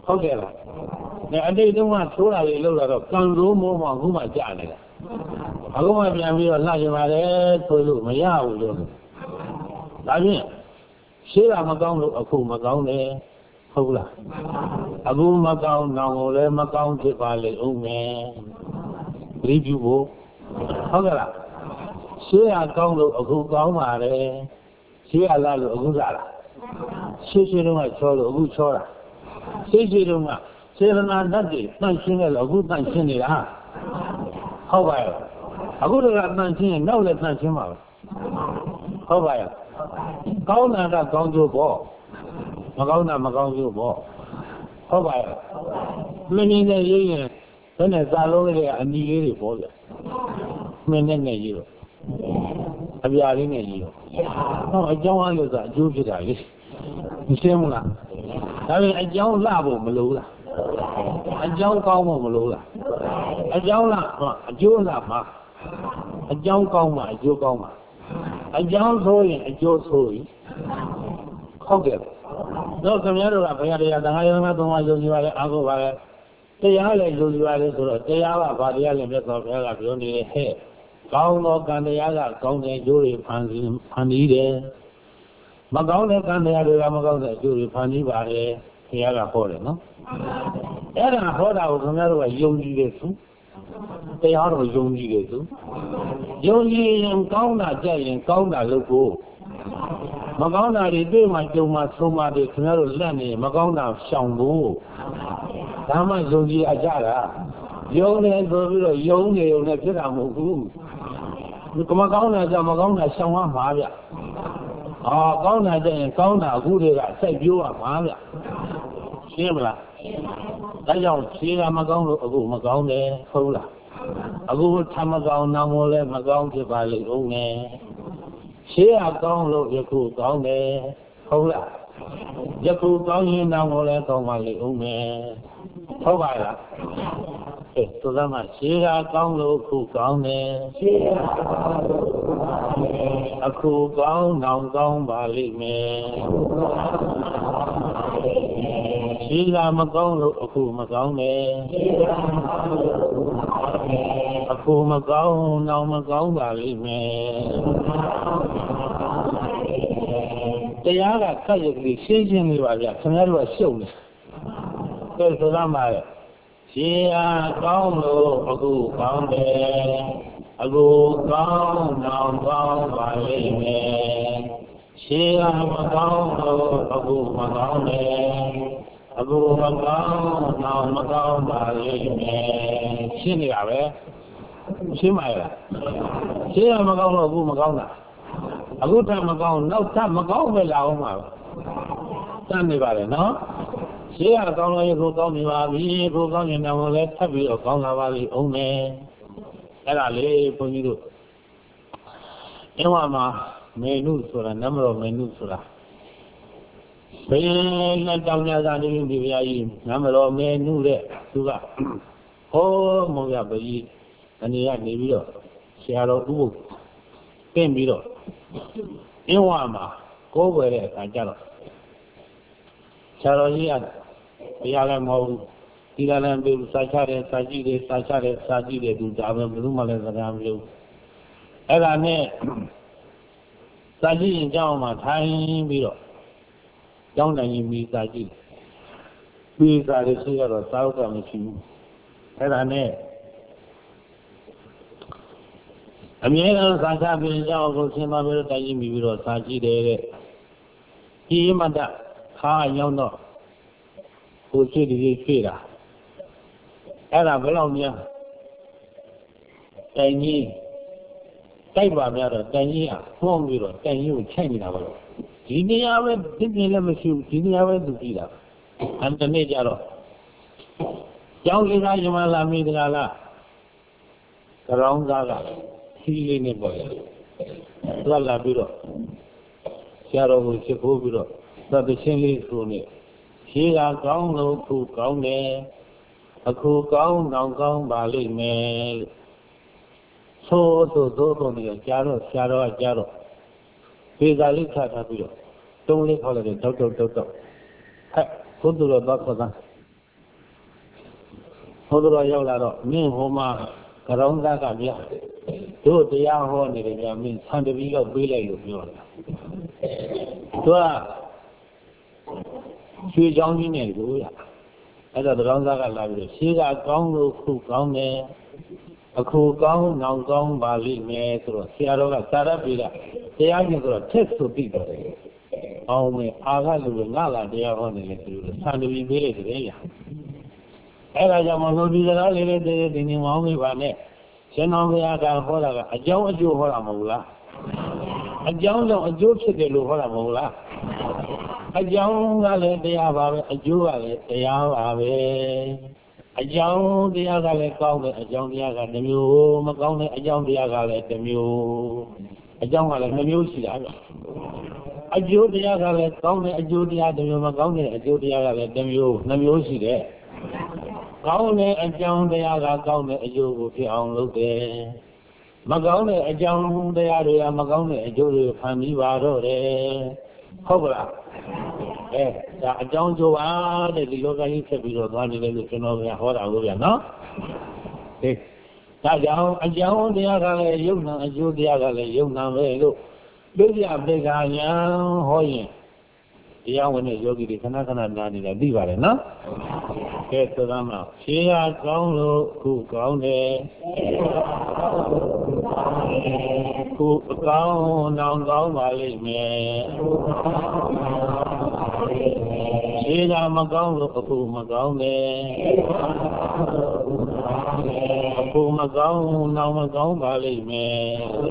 ဟုတ်ကဲ့လားအတိတ်တုန်းကသိုးတာတွေလောက်လာတော့ကံလို့မိုးမှအခုမှကြာနေတာအခုမှပြန်ပြီးတော့လှကြပါလေဆိုလို့မရဘူးလို့ဒါဖြင့်ရှေးကမကောင်းလို့အခုမကောင်းတယ်ဟုတ်လားအခုမကောင်းတော့လည်းမကောင်းဖြစ်ပါလေဦးမယ်ပြည့်ပြုဖို့ဟုတ်ကဲ့လားရှေးကကောင်းလို့အခုကောင်းပါလေရှေးကလာလို့အခုလာလားရှေးတုန်းကချောလို့အခုချောတာရှေးတုန်းကစေတနာဓာတ်တွေတန့်ရှင်းတယ်လို့အခုတန့်ရှင်းနေတာဟုတ်ပါရဲ့အခုတည်းကတန့်ရှင်းရင်နောက်လည်းတန့်ရှင်းပါပဲဟုတ်ပါရဲ့ကောင်းတာကကောင်းကျိုးပေါ့မကောင်းတာမကောင်းကျိုးပေါ့ဟုတ်ပါရဲ့မင်းနဲ့ရေးရင်ဘယ်နဲ့စာလုံးလေးကအနီလေးတွေပေါ့ဗျမင်းနဲ့ရေးတော့အပြာလေးနဲ့ရေးတော့ဟောအကြောင်းအားလို့ဆိုအကျိုးဖြစ်တာလေမရှင်းဘူးလားဒါပေမဲ့အကြောင်းလှဖို့မလိုလားအကြောင်းကောင်းဖို့မလိုလားအကြောင်းလှအကျိုးလှမှာအကြောင်းကောင်းမှအကျိုးကောင်းမှာအကြောင်းဆိုရင်အကျိုးဆိုရင်ဟုတ်ကဲ့တော့ခင်ဗျားတို့ကဘုရားတရားသံဃာယုံနာသုံးပါးယုံကြည်ပါလေအားကိုးပါလေတရားလည်းယုံကြည်ပါလေဆိုတော့တရားကဘာတရားလဲမြတ်စွာဘုရားကပြောနေတယ်ဟဲ့ကောင်းသောကံတရားကကောင်းတဲ့ကျိုးတွေဖန်တီးတယ်မကောင်းတဲ့ကံတရားတွေကမကောင်းတဲ့အကျိုးတွေဖန်တီးပါတယ်ဘုရားကဟောတယ်နော်အဲ့ဒါဟောတာကိုခင်ဗျားတို့ကယုံကြည်တယ်သူတရားတော်ယုံကြည်တယ်သူယုံကြည်ရင်ကောင်းတာကြက်ရင်ကောင်းတာလုပ်ဖို့မကောင်းတာတွေတွေ့မှကြုံမှဆုံးမှတွေခင်ဗျားတို့လက်နေမကောင်းတာရှောင်ဖို့ဒါမှယုံကြည်အကြတာယုံတယ်ဆိုပြီးတော့ယုံနေုံနဲ့ဖြစ်တာမဟုတ်ဘူးမကောင်းတာကြောင့်မကောင်းတာရှောင်ရမှာဗျကောင်းတာကြရင်ကောင်းတာအခုတွေကစိုက်ပြိုးရမှာဗျရှင်းမလားဒါကြောင့်ခြေကမကောင်းလို့အခုမကောင်းတယ်ဟုတ်လားအခုထမကောင်းနောင်မို့လဲမကောင်းဖြစ်ပါလိမ့်ဦးမယ်ခြေကကောင်းလို့ယခုကောင်းတယ်ဟုတ်လားယခုကောင်းရင်နောင်မို့လဲကောင်းပါလိမ့်ဦးမယ်ဟုတ်ပါလားသူကမှခြေကကောင်းလို့အခုကောင်းတယ်ခြေကကောင်းလို့အခုကောင်းနောင်ကောင်းပါလိမ့်မယ်ခြေကမကောင်းလို့အခုမကောင်းတယ်အခုမကောင်းနောင်မကောင်းပါလိမ့်မယ်တရားကခက်ရကလေးရှင်းရှင်းလေးပါဗျခင်ဗျားတို့ကရှုပ်နေတယ်ဆိုတော့မှခြေအားကောင်းလို့အခုကောင်းတယ်အခုကောင်းနောင်ကောင်းပါလိမ့်မယ်ခြေအားမကောင်းလို့အခုမကောင်းတယ်အခုမကောင်းနောင်မကောင်းပါလိမ့်မယ်ရှင်းနေတာပဲရှင်းပါရဲ့ခြေအားမကောင်းလို့အခုမကောင်းတာအခုထပ်မကောင်းနောက်ထပ်မကောင်းပဲလာအောင်ပါတတ်နေပါလေနော်ခြေကကောင်းလို့ရကိုကောင်းနေပါပြီကိုကောင်းရင်တော့လည်းထပ်ပြီးတော့ကောင်းလာပါလိမ့်အောင်မယ်အဲ့ဒါလေးဘုန်းကြီးတို့အင်းဝမှာမေနုဆိုတာနမတော်မေနုဆိုတာဘယ်နဲ့တောင်းကြတာနေဒီဗျာကြီးနမတော်မေနုတဲ့သူကဟောမောင်ရပကြီးအနေကနေပြီးတော့ဆရာတော်ဥပုပ်ပြင်ပြီးတော့အင်းဝမှာကိုးွယ်တဲ့အခါကျတော့ဆရာတော်ကြီးကတရားလည်းမဟုတ်ဘူးဒီကလည်းပြစာချတယ်စာကြည့်တယ်စာချတယ်စာကြည့်တယ်သူဒါပဲဘယ်သူမှလည်းစကားမပြောဘူးအဲ့ဒါနဲ့စာကြည့်ရင်ကျောင်းမှာထိုင်ပြီးတော့ကျောင်းတိုင်းမိစာကြည့်ပြီးစာရရှိတော့စာဥက္ကမရှိဘူးအဲ့ဒါနဲ့အမြဲတမ်းစာချပြီးကျောင်းကိုဆင်းသွားပြီးတော့တိုင်းမိပြီးတော့စာကြည့်တယ်တဲ့ဒီမတ္တခါရောက်တော့ကိုရှိဒီရှိတာအဲ့ဒါဘယ်လောက်များတိုင်ကြီးတိုက်ပါများတော့တိုင်ကြီးကဖုံးပြီးတော့တိုင်ကြီးကိုချိုက်နေတာပါလို့ဒီနေရာပဲပြင်းပြင်းလည်းမရှိဘူးဒီနေရာပဲသူကြည့်တာအန်တနေ့ကျတော့ကျောင်းလေးကယမလာမိတလားကြောင်းသားကခီးလေးနဲ့ပေါ်ရတယ်သူကလာပြီးတော့ဆရာတော်ကိုချစ်ဖို့ပြီးတော့သတ်တဲ့ချင်းလေးဆိုနေခြေကကောင်းလို့ခုကောင်းတယ်အခုကောင်းနောင်ကောင်းပါလိမ့်မယ်သို့နေကြားတော့ဆရာတော်ကကြားတော့ဒီကလေးချထားပြီးတော့တုံးလေးခေါ်လိုက်တယ်တောက်ဟဲ့ဘုသူတော်သွားခေါ်သားဟုတ်တော်ရောက်လာတော့မင်းဟိုမှာကရောင်းသားကပြတို့တရားဟောနေတယ်ဗျာမင်းဆန်တပီးတော့ပေးလိုက်လို့ပြောတယ်သူကရွှေချောင်းကြီးနဲ့ကိုရအဲ့တော့ကရောင်းသားကလာပြီးတော့ရှေးကကောင်းလို့ခုကောင်းတယ်အခုကောင်းနောက်ကောင်းပါလိမ့်မယ်ဆိုတော့ဆရာတော်ကစာရပြီလားတရားကျင်ဆိုတော့ထက်ဆိုပြီးတော့တယ်အောင်မယ်အာကလူကငါလာတရားဟောနေတယ်သူတို့ဆန်တပီးပေးလိုက်တယ်ဗျာအဲ့ဒါကြောင့်မလို့ဒီစကားလေးလေးဒီနေ့မောင်းမိပါနဲ့ရှင်တော်ဘုရားကဟောတာကအကြောင်းအကျိုးဟောတာမဟုတ်လားအကြောင်းကြောင့်အကျိုးဖြစ်တယ်လို့ဟောတာမဟုတ်လားအကြောင်းကလည်းတရားပါပဲအကျိုးကလည်းတရားပါပဲအကြောင်းတရားကလည်းကောင်းတယ်အကြောင်းတရားကတစ်မျိုးမကောင်းတဲ့အကြောင်းတရားကလည်းတစ်မျိုးအကြောင်းကလည်းနှစ်မျိုးရှိတာဗျအကျိုးတရားကလည်းကောင်းတဲ့အကျိုးတရားတစ်မျိုးမကောင်းတဲ့အကျိုးတရားကလည်းတစ်မျိုးနှစ်မျိုးရှိတယ်ကောင်းတဲ့အကြောင်းတရားကကောင်းတဲ့အကျိုးကိုဖြစ်အောင်လုပ်တယ်မကောင်းတဲ့အကြောင်းတရားတွေကမကောင်းတဲ့အကျိုးတွေဖန်ပြီးပါတော့တယ်ဟုတ်ပါလားဒါအကြောင်းကျိုးပါတဲ့ဒီလောကကြီးဖြစ်ပြီးတော့သွားနေတယ်လို့ကျွန်တော်ကဟောတာလို့ဗျာနော်ဒါကြောင့်အကြောင်းတရားကလည်းယုံနာအကျိုးတရားကလည်းယုံနာပဲလို့ဒုတိယပေက္ခညာဟောရင်တရားဝင်တဲ့ယောဂီတွေခဏခဏနားနေတာသိပါတယ်နော်ကဲဆိုသားမဖြေရကောင်းလို့ခုကောင်းတယ်ခုအကောင်းနောင်ကောင်းပါလိမ့်မယ်ဖြေတာမကောင်းလို့အခုမကောင်းတယ်အခုမကောင်းနောင်မကောင်းပါလိမ့်မယ်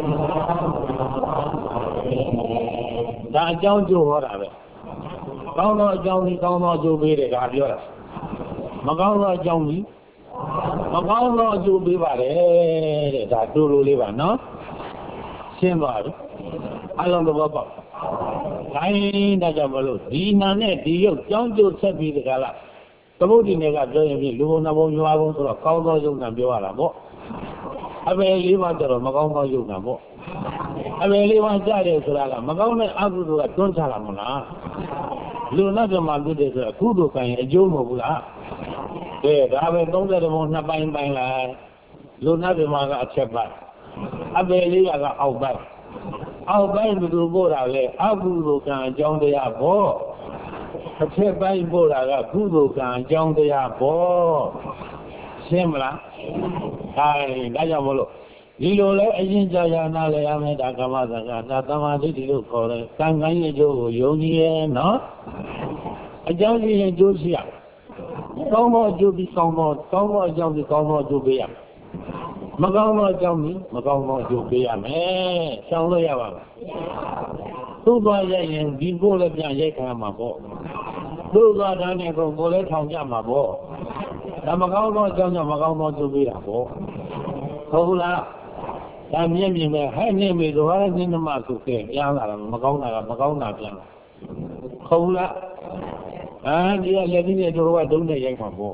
ဒါအကြောင်းကျိုးဟောတာပဲကောင်းသောအကြောင်းကြီးကောင်းသောအကျိုးပေးတယ်ဒါပြောတာမကောင်းသောအကြောင်းကြီးမကောင်းသောအကျိုးပေးပါတယ်တဲ့ဒါတူလိုလေးပါနော်ရှင်းပါပြီအလုံးသဘောပေါက်ခိုင်းတာကြောင့်မလို့ဒီနာနဲ့ဒီရုပ်ကြောင်းကျိုးဆက်ပြီးတကလားသမုဒ္ဒိနေကပြောရင်လူဘုံနဘုံမြွားဘုံဆိုတော့ကောင်းသောယုံနာပြောရတာပေါ့အပယ်လေးပါးကျတော့မကောင်းသောယုံနာပေါ့အပယ်လေးပါးကြတယ်ဆိုတာကမကောင်းတဲ့အကုသိုလ်ကတွန်းချလာမလားလူနာပြမှာဖြစ်တယ်ဆိုတော့ကုသိုလ်ကံရဲ့အကျိုးမဟုတ်ဘူးလားကဲဒါပဲ30ဘုံနှစ်ပိုင်းပိုင်းလိုက်လူနာပြမှာကအချက်ပိုင်းအပယ်လေးကအောက်ပိုင်းအောက်ပိုင်းဘယ်လိုပို့တာလဲအကုသိုလ်ကံအကြောင်းတရားပေါ့အချက်ပိုင်းပို့တာကကုသိုလ်ကံအကြောင်းတရားပေါ့ရှင်းမလားဒါကြောင့်မလို့ဒီလိုလဲအရင်ကြာကြာနားလဲရမယ်ဒါကမ္မသံဃာဒါသမာဓိတိလို့ခေါ်တယ်ကံကံရဲ့အကျိုးကိုယုံကြည်ရဲ့နော်အကြောင်းရှိရင်ကျိုးရှိရကောင်းသောအကျိုးပြီးကောင်းသောအကြောင်းပြီးကောင်းသောအကျိုးပေးရမကောင်းသောအကြောင်းပြီးမကောင်းသောအကျိုးပေးရမယ်ရှောင်လို့ရပါမယ်သူ့သွားရရင်ဒီကိုလည်းပြန်ရိုက်ခံမှာပေါ့သူ့သွားတဲ့နဲ့ကိုလည်းထောင်ကြမှာပေါ့ဒါမကောင်းသောအကြောင်းကြောင့်မကောင်းသောအကျိုးပေးတာပေါ့ဟုတ်လားဒါမြင်ပဲဟဲ့နေပြီတော့ဟာနေနမဆိုခဲ့ပြန်လာတာမကောင်းတာကမကောင်းတာပြန်လာဟုတ်လားဒီကလည်းဒီနေ့တို့ကတုံးနဲ့ရိုက်မှာပေါ့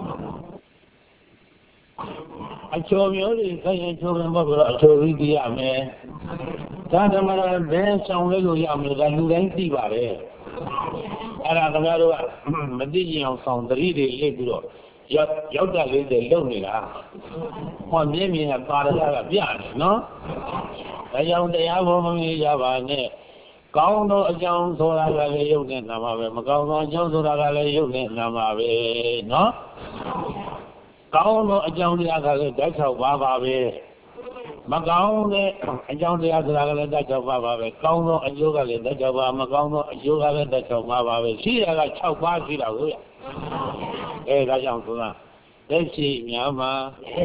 အချိုမျိုးတွေဆိုင်ရင်ချိုးပြန်ပေါ့ဆိုတော့အချိုကြီးပြရမယ်ဒါဓမ္မရာဘယ်ဆောင်လဲလို့ရမလို့ဒါလူတိုင်းသိပါတယ်အဲ့ဒါခင်ဗျားတို့ကမသိကြအောင်ဆောင်သတိတွေလိပ်ပြီးတော့ရောက်တာလေးတွေလုံနေတာဟောမြင်ကပါရကပြတယ်နော်ဒါကြောင့်တရားဘောမမြင်ကြပါနဲ့ကောင်းသောအကြောင်းဆိုတာကလည်းယုတ်နဲ့နာမှာပဲမကောင်းသောအကြောင်းဆိုတာကလည်းယုတ်နဲ့နာမှာပဲနော်ကောင်းသောအကြောင်းတရားကလည်းဓာတ်၆ပါးပါပဲမကောင်းတဲ့အကြောင်းတရားဆိုတာကလည်းဓာတ်၆ပါးပါပဲကောင်းသောအကျိုးကလည်းဓာတ်၆ပါးမကောင်းသောအကျိုးကလည်းဓာတ်၆ပါးပါပဲရှိရက6ပါးရှိတာကိုဒါကြောင့်ဆိုတာလက်ရှိများမှာ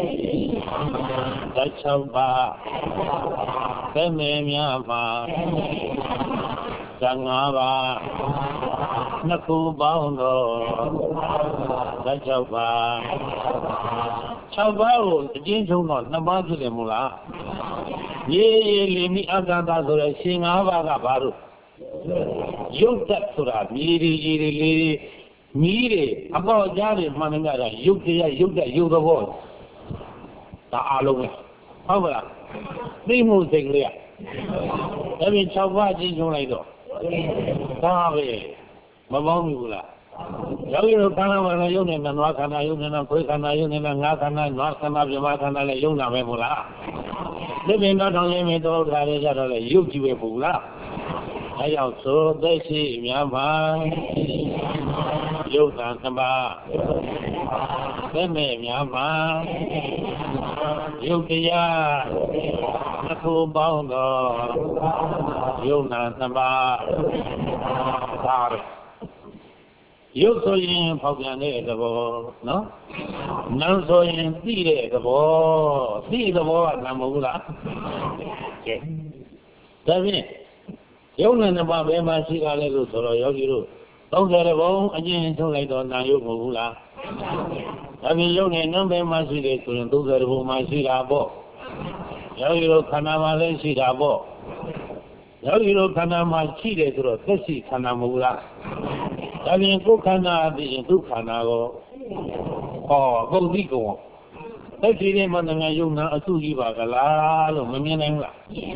ဓာတ်6ပါးသက်မေများမှာ15ပါးနှစ်ခုပေါင်းတော့ဓာတ်6ပါး6ပါးကိုအကျဉ်းချုပ်တော့2ပါးဖြစ်တယ်မို့လားရေလီမိအကတာဆိုတဲ့ရှင်5ပါးကဘာလို့ရုပ်သက်ဆိုတာမြေကြီးလေးမီးတွေအပေါ်ကြားတွေမှန်နေကြတာရုပ်တရားရုပ်တဲ့ရုပ်သဘောဒါအားလုံးပဲဟုတ်ပါလားသိမှုစိတ်ကလေးကဒါပြင်6ပါးကြည့်ချုံလိုက်တော့ဒါပဲမပေါင်းဘူးလားယောဂီတို့ခန္ဓာမှာလည်းယုံနေတာနွားခန္ဓာယုံနေတာခွေးခန္ဓာယုံနေတာငါးခန္ဓာနွားခန္ဓာပြမခန္ဓာလည်းယုံတာပဲမို့လားဒီပင်တော့ထောင်ရင်းမင်းတော့ထားရကြတော့လေယုတ်ကြည့်ပဲပို့လားအဲကြောင့်သို့သက်ရှိများမှာယုတ်တံသဘာသက်မဲ့များမှာယုတ်တရားတစ်ခုပေါင်းသောယုတ်နာသဘာသာရုပ်ဆိုရင်ဖောက်ပြန်တဲ့သဘောနော်နာမ်ဆိုရင်သိတဲ့သဘောသိသဘောကနာမဟုတ်လားကဲဒါဖြင့်ရုပ်နဲ့နှစ်ပါးဘယ်မှာရှိတာလဲလို့ဆိုတော့ယောဂီတို့30ဘုံအကျဉ်းထုတ်လိုက်တော့နာယုတ်မဟုတ်ဘူးလားဒါဖြင့်ရုပ်နဲ့နာမ်ဘယ်မှာရှိတယ်ဆိုရင်30ဘုံမှာရှိတာပေါ့ယောဂီတို့ခန္ဓာမှာလည်းရှိတာပေါ့ယောဂီတို့ခန္ဓာမှာရှိတယ်ဆိုတော့သက်ရှိခန္ဓာမဟုတ်လားဒါပြင်ကိုယ်ခန္ဓာအပြင်ဒုက္ခနာကိုပုဒ်သိကောသက်ရှိတဲ့မှန်တယ်ယုံနာအစုကြီးပါကလားလို့မမြင်နိုင်ဘူးလား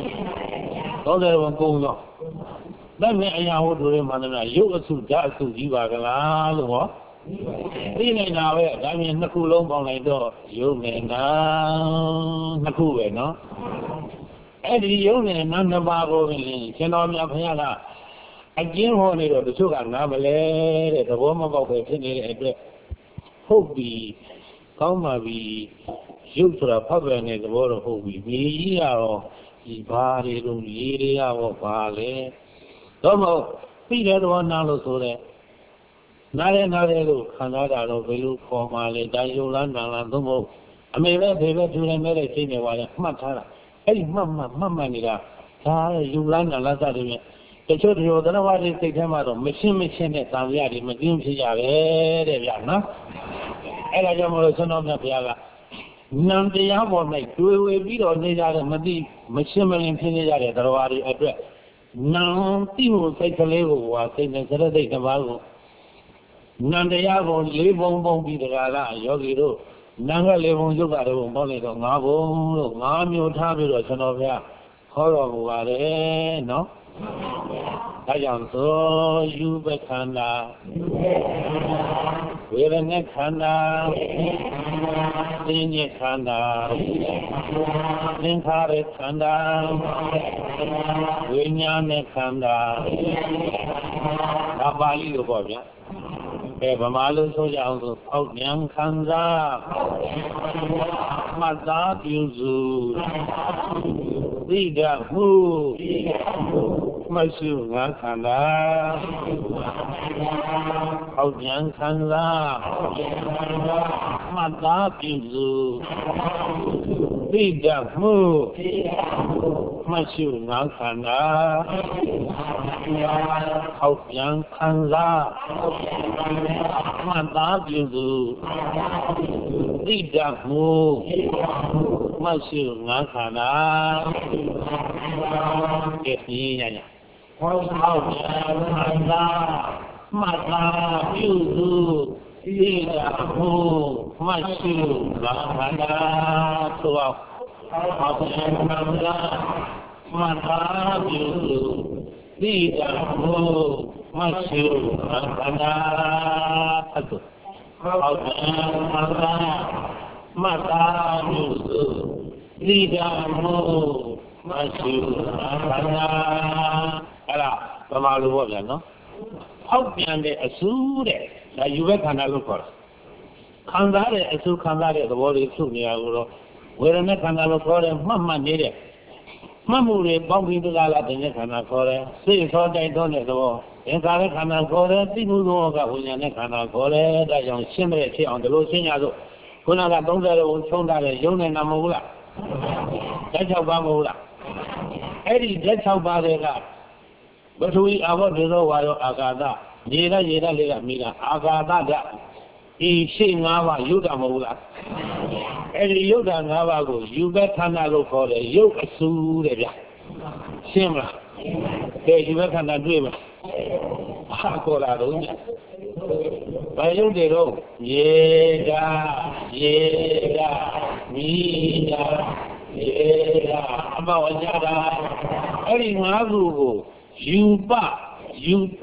30ဘုံကုန်တော့ဒါနဲ့အရာဝတ္ထုတွေမှန်တယ်ယုတ်အစုဓာတ်အစုကြီးပါကလားလို့ဟောသိနေတာပဲဒါပြင်နှစ်ခုလုံးပေါင်းလိုက်တော့ယုံနေတာနှစ်ခုပဲနော်အဲ့ဒီယုံနေတဲ့နာနှစ်ပါးကိုရှင်တော်မြတ်ဘုရားကအကျဉ်းဟောနေတော့တချို့ကနားမလဲတဲ့သဘောမပေါက်ပဲဖြစ်နေတဲ့အတွက်ဟုတ်ပြီကောင်းပါပြီရုပ်ဆိုတာဖောက်ပြန်တဲ့သဘောတော့ဟုတ်ပြီမြေကြီးကတော့ဒီဘာတွေလုံးရေးတွေရောဘာလဲတော့မဟုတ်ပြီးတဲ့သဘောနားလို့ဆိုတဲ့နားရဲလို့ခံစားတာတော့ဘယ်လိုခေါ်မှလဲဒါယုံလားနာလားသို့မဟုတ်အမေပဲဖေပဲထူနေမဲ့တဲ့စိတ်နေပါလေမှတ်ထားတာအဲ့ဒီမှတ်နေတာဒါယူလန်းနာလတ်တယ်မြဲတချို့သရဝါတွေစိတ်ထဲမှာတော့မရှင်းတဲ့သံဃာတွေမကင်းဖြစ်ကြပဲတဲ့ဗျာနော်အဲ့ဒါကြောင့်မလို့ဆွမ်းတော်မြတ်ဘုရားကနံတရားပေါ်၌တွေ့ဝေပြီးတော့နေကြတဲ့မရှင်းမလင်းဖြစ်နေကြတဲ့သရဝါတွေအတွက်နံတိမှုစိတ်ကလေးကိုစိတ်နဲ့စရသိတ်တစ်ပါးကိုနံတရားကို၄ဘုံပြီးတကားလားယောဂီတို့နံက၄ဘုံရုပ်က၄ဘုံပေါင်းလိုက်တော့၅ဘုံလို့၅မျိုးထားပြီးတော့ဆွမ်းတော်ဘုရားဟောတော်မူပါတယ်နော်ဒါကြောင့်သောယူပခန္ဓာဝေဒနာခန္ဓာသိဉ္ဇခန္ဓာသင်္ခါရခန္ဓာဝိညာဉ်ခန္ဓာဒါပါဠိလိုပေါ့ဗျာဗမာလိုဆိုကြအောင်ဆိုအောက်ဉာဏ်ခန္ဓာမှတ်သားပြုစုသိတတ်မှုမရှိငါခန္ဓာအောက်ဉာဏ်ခန္ဓာမှတ်သားပြုစုသိတတ်မှုမရှိငါခန္ဓာအောက်ဉာဏ်ခန္ဓာမှတ်သားပြုစုသိတတ်မှုမရှိငါခန္ဓာကဲဒီရရဟောအောက်ဉာဏ်ခန္ဓာမှတ်သားပြုစုသိတတ်မှုမရှိငါခန္ဓာဆိုအောင်အောက်ဉာဏ်ခန္ဓာမှတ်သားပြုစုသိတတ်မှုမရှိငါခန္ဓာအဲ့ဒါအောက်ဉာဏ်ခန္ဓာမှတ်သားပြုစုသိတတ်မှုမရှိငါခန္ဓာအဲ့ဒါဗမာလိုပေါ့ဗျာနော်ဖောက်ပြန်တဲ့အဆူတဲ့ဒါယူဘက်ခန္ဓာလို့ခေါ်တာခံစားတဲ့အဆူခံစားတဲ့သဘောတွေဖြစ်နေရလို့ဝေဒနာခန္ဓာလို့ခေါ်တယ်မှတ်နေတဲ့မှတ်မှုတွေပေါင်းပြီးတကားလားတဲ့ခန္ဓာခေါ်တယ်စိတ်သောတိုက်သောတဲ့သဘောသင်္ခါရခန္ဓာခေါ်တယ်သိမှုသောကဝိညာဉ်နဲ့ခန္ဓာခေါ်တယ်ဒါကြောင့်ရှင်းတဲ့ဖြစ်အောင်ဒီလိုရှင်းရစို့ခုနက30ကိုချုံးထားတဲ့ယုံနေနာမဟုတ်လားဓာတ်6ပါးမဟုတ်လားအဲ့ဒီဓာတ်6ပါးတွေကပထဝီအာဘောဒေသောဝါယောအာကာသရေဓာတ်လေးကမိတာအာကာသဓာတ်ဒီရှင်း5ပါးယုတ်တာမဟုတ်လားအဲ့ဒီယုတ်တာ5ပါးကိုယူဘက်ခန္ဓာလို့ခေါ်တယ်ယုတ်အစုတဲ့ဗျရှင်းမလားကဲယူဘက်ခန္ဓာတွေ့မလားဟာခေါ်လာတော့ဘာယုတ်တွေတော့ရေဓာမိဓာအမောအကြတာအဲ့ဒီ5ခုကိုယူပ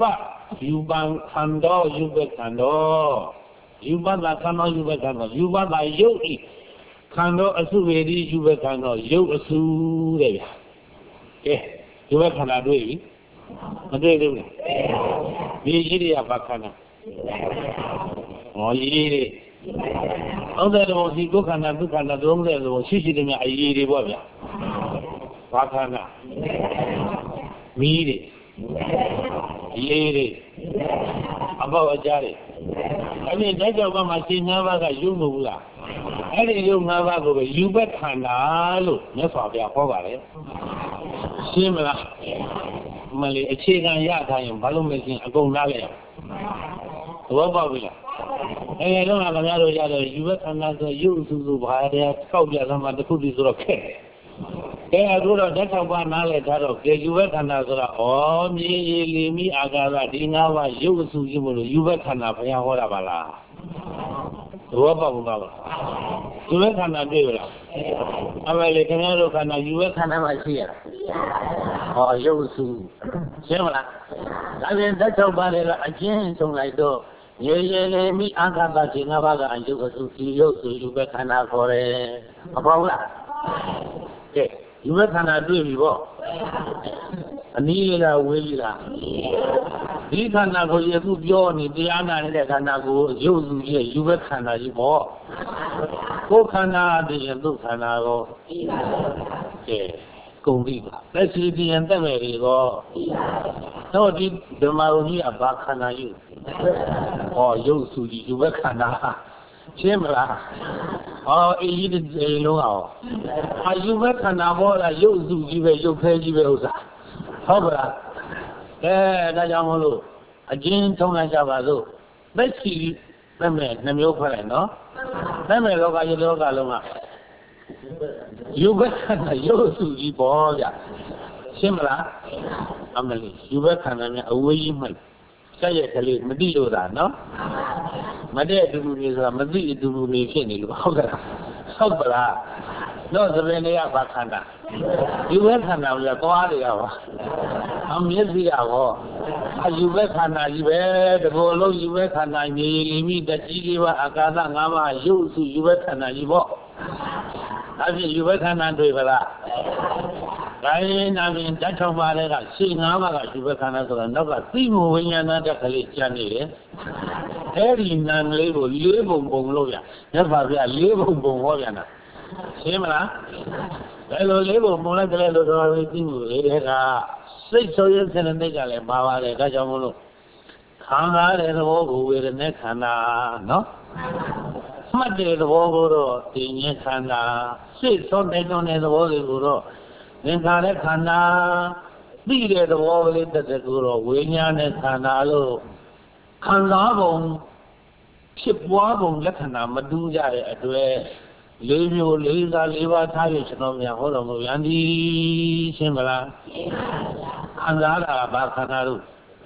ယူပန်ခန္ဓာယူပဲခန္ဓာယူပတာခန္ဓာယူပဲခန္ဓာယူပတာယုတ်ဤခန္ဓာအစုဝေဒီယူပဲခန္ဓာယုတ်အစုတဲ့ဗျာကဲယူပဲခန္ဓာတွေ့ပြီမတွေ့သေးဘူးဒီကြီးတွေကဘာခန္ဓာဟောကြီးတွေဟုတ်တယ်တော့ဒီကိုယ်ခန္ဓာဒုက္ခခန္ဓာသုံးတဲ့လို့ရှိတယ်များအရေးတွေပေါ့ဗျာဘာခန္ဓာမီးတွေရေးတွေအပေါက်အကြားတွေအဲ့ဒီဓာတ်ကြောင့်မှရှင်း၅ပါးကယုံမဘူးလားအဲ့ဒီယုံ၅ပါးကိုပဲယူဘက်ခန္ဓာလို့မြတ်စွာဘုရားဟောပါတယ်ရှင်းမလားမလေးအခြေခံရထားရင်ဘာလို့မရှင်းအကုန်နားလဲသဘောပေါက်ပြီလားအဲ့တော့ခင်ဗျားတို့ရတော့ယူဘက်ခန္ဓာဆိုယုံစုစုဘာတဲ့ကောက်ပြသမှာတစ်ခုတည်းဆိုတော့ခက်တယ်ကဲအခုတော့ဓာတ်၆ပါးနားလည်ထားတော့ကေယူဘက်ခန္ဓာဆိုတာဩမြေရည်လီမိအာကာသဒီ၅ပါးရုပ်အစုကြီးမို့လို့ယူဘက်ခန္ဓာဘုရားဟောတာပါလားသဘောပေါက်ဘူးလားယူဘက်ခန္ဓာတွေ့လားအမေလေခင်ဗျားတို့ခန္ဓာယူဘက်ခန္ဓာမှရှိရဟောရုပ်အစုရှင်းမလားဒါပြင်ဓာတ်၆ပါးတွေကအကျဉ်းဆုံးလိုက်တော့ရေရေလေးမိအာကာသဒီ၅ပါးကအယုတ်အစုဒီရုပ်စုယူဘက်ခန္ဓာခေါ်တယ်မပေါ့လားကဲယူဘက်ခန္ဓာတွေ့ပြီပေါ့အနည်းလေးလားဝေးလေးလားဒီခန္ဓာကိုယခုပြောနေတရားနာနေတဲ့ခန္ဓာကိုရုပ်စုရဲ့ယူဘက်ခန္ဓာကြီးပေါ့ကိုယ်ခန္ဓာတည်းရဲ့သူ့ခန္ဓာကိုကဲကုန်ပြီပါလက်ရှိတည်ရင်တက်မယ်ဒီကောတော့ဒီဓမ္မဝကြီးကဘာခန္ဓာယူဟောရုပ်စုကြီးယူဘက်ခန္ဓာရှင်းမလားဟောအေးကြီးဒီလုံးအောင်အယူဘက်ခန္ဓာဘောလားရုပ်စုကြီးပဲရုပ်ဖဲကြီးပဲဥစ္စာဟုတ်ပါလားဒါကြောင့်မလို့အကျဉ်းထုံးလိုက်ကြပါစို့သက်ရှိသက်မဲ့နှမျိုးခွဲလိုက်နော်သက်မဲ့လောကရုပ်လောကလုံးကယူဘက်ခန္ဓာရုပ်စုကြီးပေါ့ဗျရှင်းမလားအမလီယူဘက်ခန္ဓာများအဝေးကြီးမှတ်ဆက်ရကလေးမသိလို့သာနော်မတဲ့အတူတူတွေဆိုတာမသိအတူတူတွေဖြစ်နေလို့ဟုတ်ကဲ့ဟုတ်ပါလားတော့သဘင်တွေကဘာခန္ဓာယူဘက်ခန္ဓာကသွားတွေကပါအမျက်စိကဟောအယူဘက်ခန္ဓာကြီးပဲတဘောလုံးယူဘက်ခန္ဓာမြေလီမိတကြီးလေးပါအာကာသ၅ပါးရုပ်စုယူဘက်ခန္ဓာကြီးပေါ့အဖြစ်ယူဘက်ခန္ဓာတွေ့ပါလားဒါရင်နာပြင်ဓာတ်၆ပါးတွေကရှင်း၅ပါးကယူဘက်ခန္ဓာဆိုတာနောက်ကသိမှုဝိညာဏတက်ကလေးကျန်နေတယ်အဲ့ဒီနာမ်လေးကို၄ပုံပုံလို့ရမြတ်စွာဘုရား၄ပုံပုံဟောပြန်တာရှင်းမလားဘယ်လို၄ပုံပုံလိုက်တယ်လို့တော်တော်သိမှုလေးတွေကစိတ်ဆိုးရတဲ့စိတ်ကလည်းပါပါတယ်ဒါကြောင့်မလို့ခံစားတဲ့သဘောကိုဝေဒနာခန္ဓာနော်မှတ်တဲ့သဘောကိုတော့သိဉ္ဇခန္ဓာစိတ်ဆုံးတဲ့သဘောတွေကိုတော့သင်္ခါရခန္ဓာသိတဲ့သဘောလေးတက်တဲ့ကိုတော့ဝိညာဉ်နဲ့ခန္ဓာလို့ခံစားပုံဖြစ်ပွားပုံလက္ခဏာမတူကြတဲ့အတွက်၄မျိုး၄စား၄ပါးထားရကျွန်တော်များဟောတော်မူရန်ဒီရှင်းမလားခံစားတာဘာခန္ဓာလို့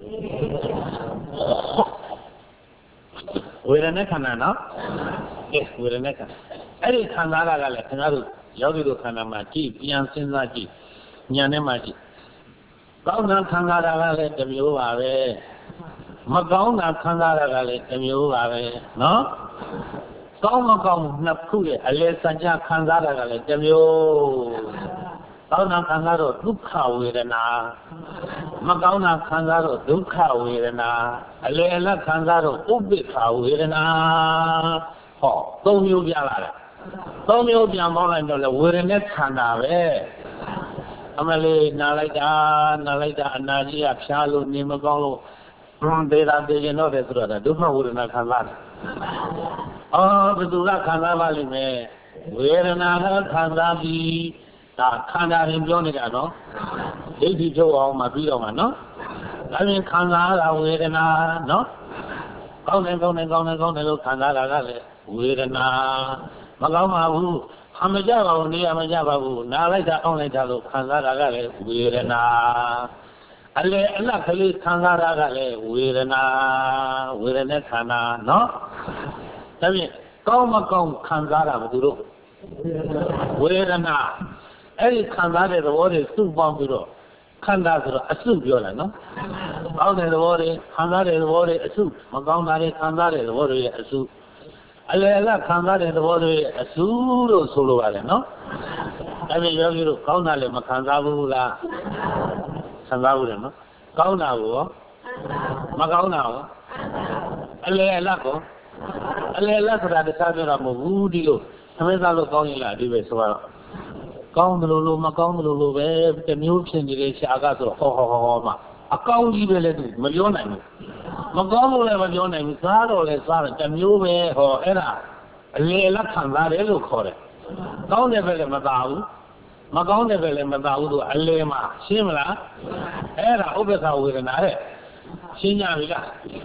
ဝေဒနာခန္ဓာနော်ဝေဒနာခန္ဓာအဲ့ဒီခန္ဓာကလည်းခင်ဗျားတို့ယောဂီတို့ခန္ဓာမှာကြည့်ပြန်စဉ်းစားကြည့်ဉာဏ်နဲ့မှကြည့်ကောင်းတာခံစားတာကလည်းတစ်မျိုးပါပဲမကောင်းတာခံစားတာကလည်းတစ်မျိုးပါပဲနော်ကောင်းမကောင်းနှစ်ခုရဲ့အလယ်စံချခံစားတာကလည်းတစ်မျိုးကောင်းတာခံစားတော့ဒုက္ခဝေဒနာမကောင်းတာခံစားတော့ဒုက္ခဝေဒနာအလယ်အလတ်ခံစားတော့ဥပ္ပိခဝေဒနာဟောသုံးမျိုးပြလာတယ်သုံးမျိုးပြန်ပေါင်းလိုက်တော့လေဝေဒနာခန္ဓာပဲအမလေးနာလိုက်တာအနာကြီးကဖြားလို့နေမကောင်းလို့သေးတာသိရင်တော့တယ်ဆိုတော့ဒုက္ခဝေဒနာခံစားတယ်ဘယ်သူကခံစားပါလိမ့်မယ်ဝေဒနာကခံစားပြီးဒါခန္ဓာရင်ပြောနေတာနော်ဒိဋ္ဌိချုပ်အောင်မပြီးတော့မှာနော်ဒါပြင်ခံစားတာဝေဒနာနော်ကောင်းတယ်လို့ခံစားတာကလည်းဝေဒနာမကောင်းပါဘူးမကြပါဘူးနေရာမကြပါဘူးနားလိုက်တာအောင်းလိုက်တာလို့ခံစားတာကလည်းဝေဒနာအလေအလတ်ကလေးခံစားတာကလည်းဝေဒနာခန္ဓာနော်ဒါဖြင့်ကောင်းမကောင်းခံစားတာဘယ်သူတို့ဝေဒနာအဲ့ဒီခံစားတဲ့သဘောတွေစုပေါင်းပြီးတော့ khanda sura asu biola no kaung de thabo de khanda de thabo de asu ma kaung da de khanda de thabo de asu ala khanda de thabo de asu lo so lo pare no ai yogi ro kaung da le ma khanda bu la khanda bu de no kaung da bu ma kaung da bu ala ko ala sura de sa biola mo bu di lo thame sa lo kaung yin la di be so ba kaung de lo ma kaung de lo be te myo phin ni de sha ka so ho ma a kaung ji be le tu ma pyo nai bu ma kaung lo le ma pyo nai bu sa do le sa te myo be ho era ala khanda de lo kho de kaung de be le ma ta bu ma kaung de be le ma ta bu to ale ma shin ma la era ubekha vedana de shin nya bi la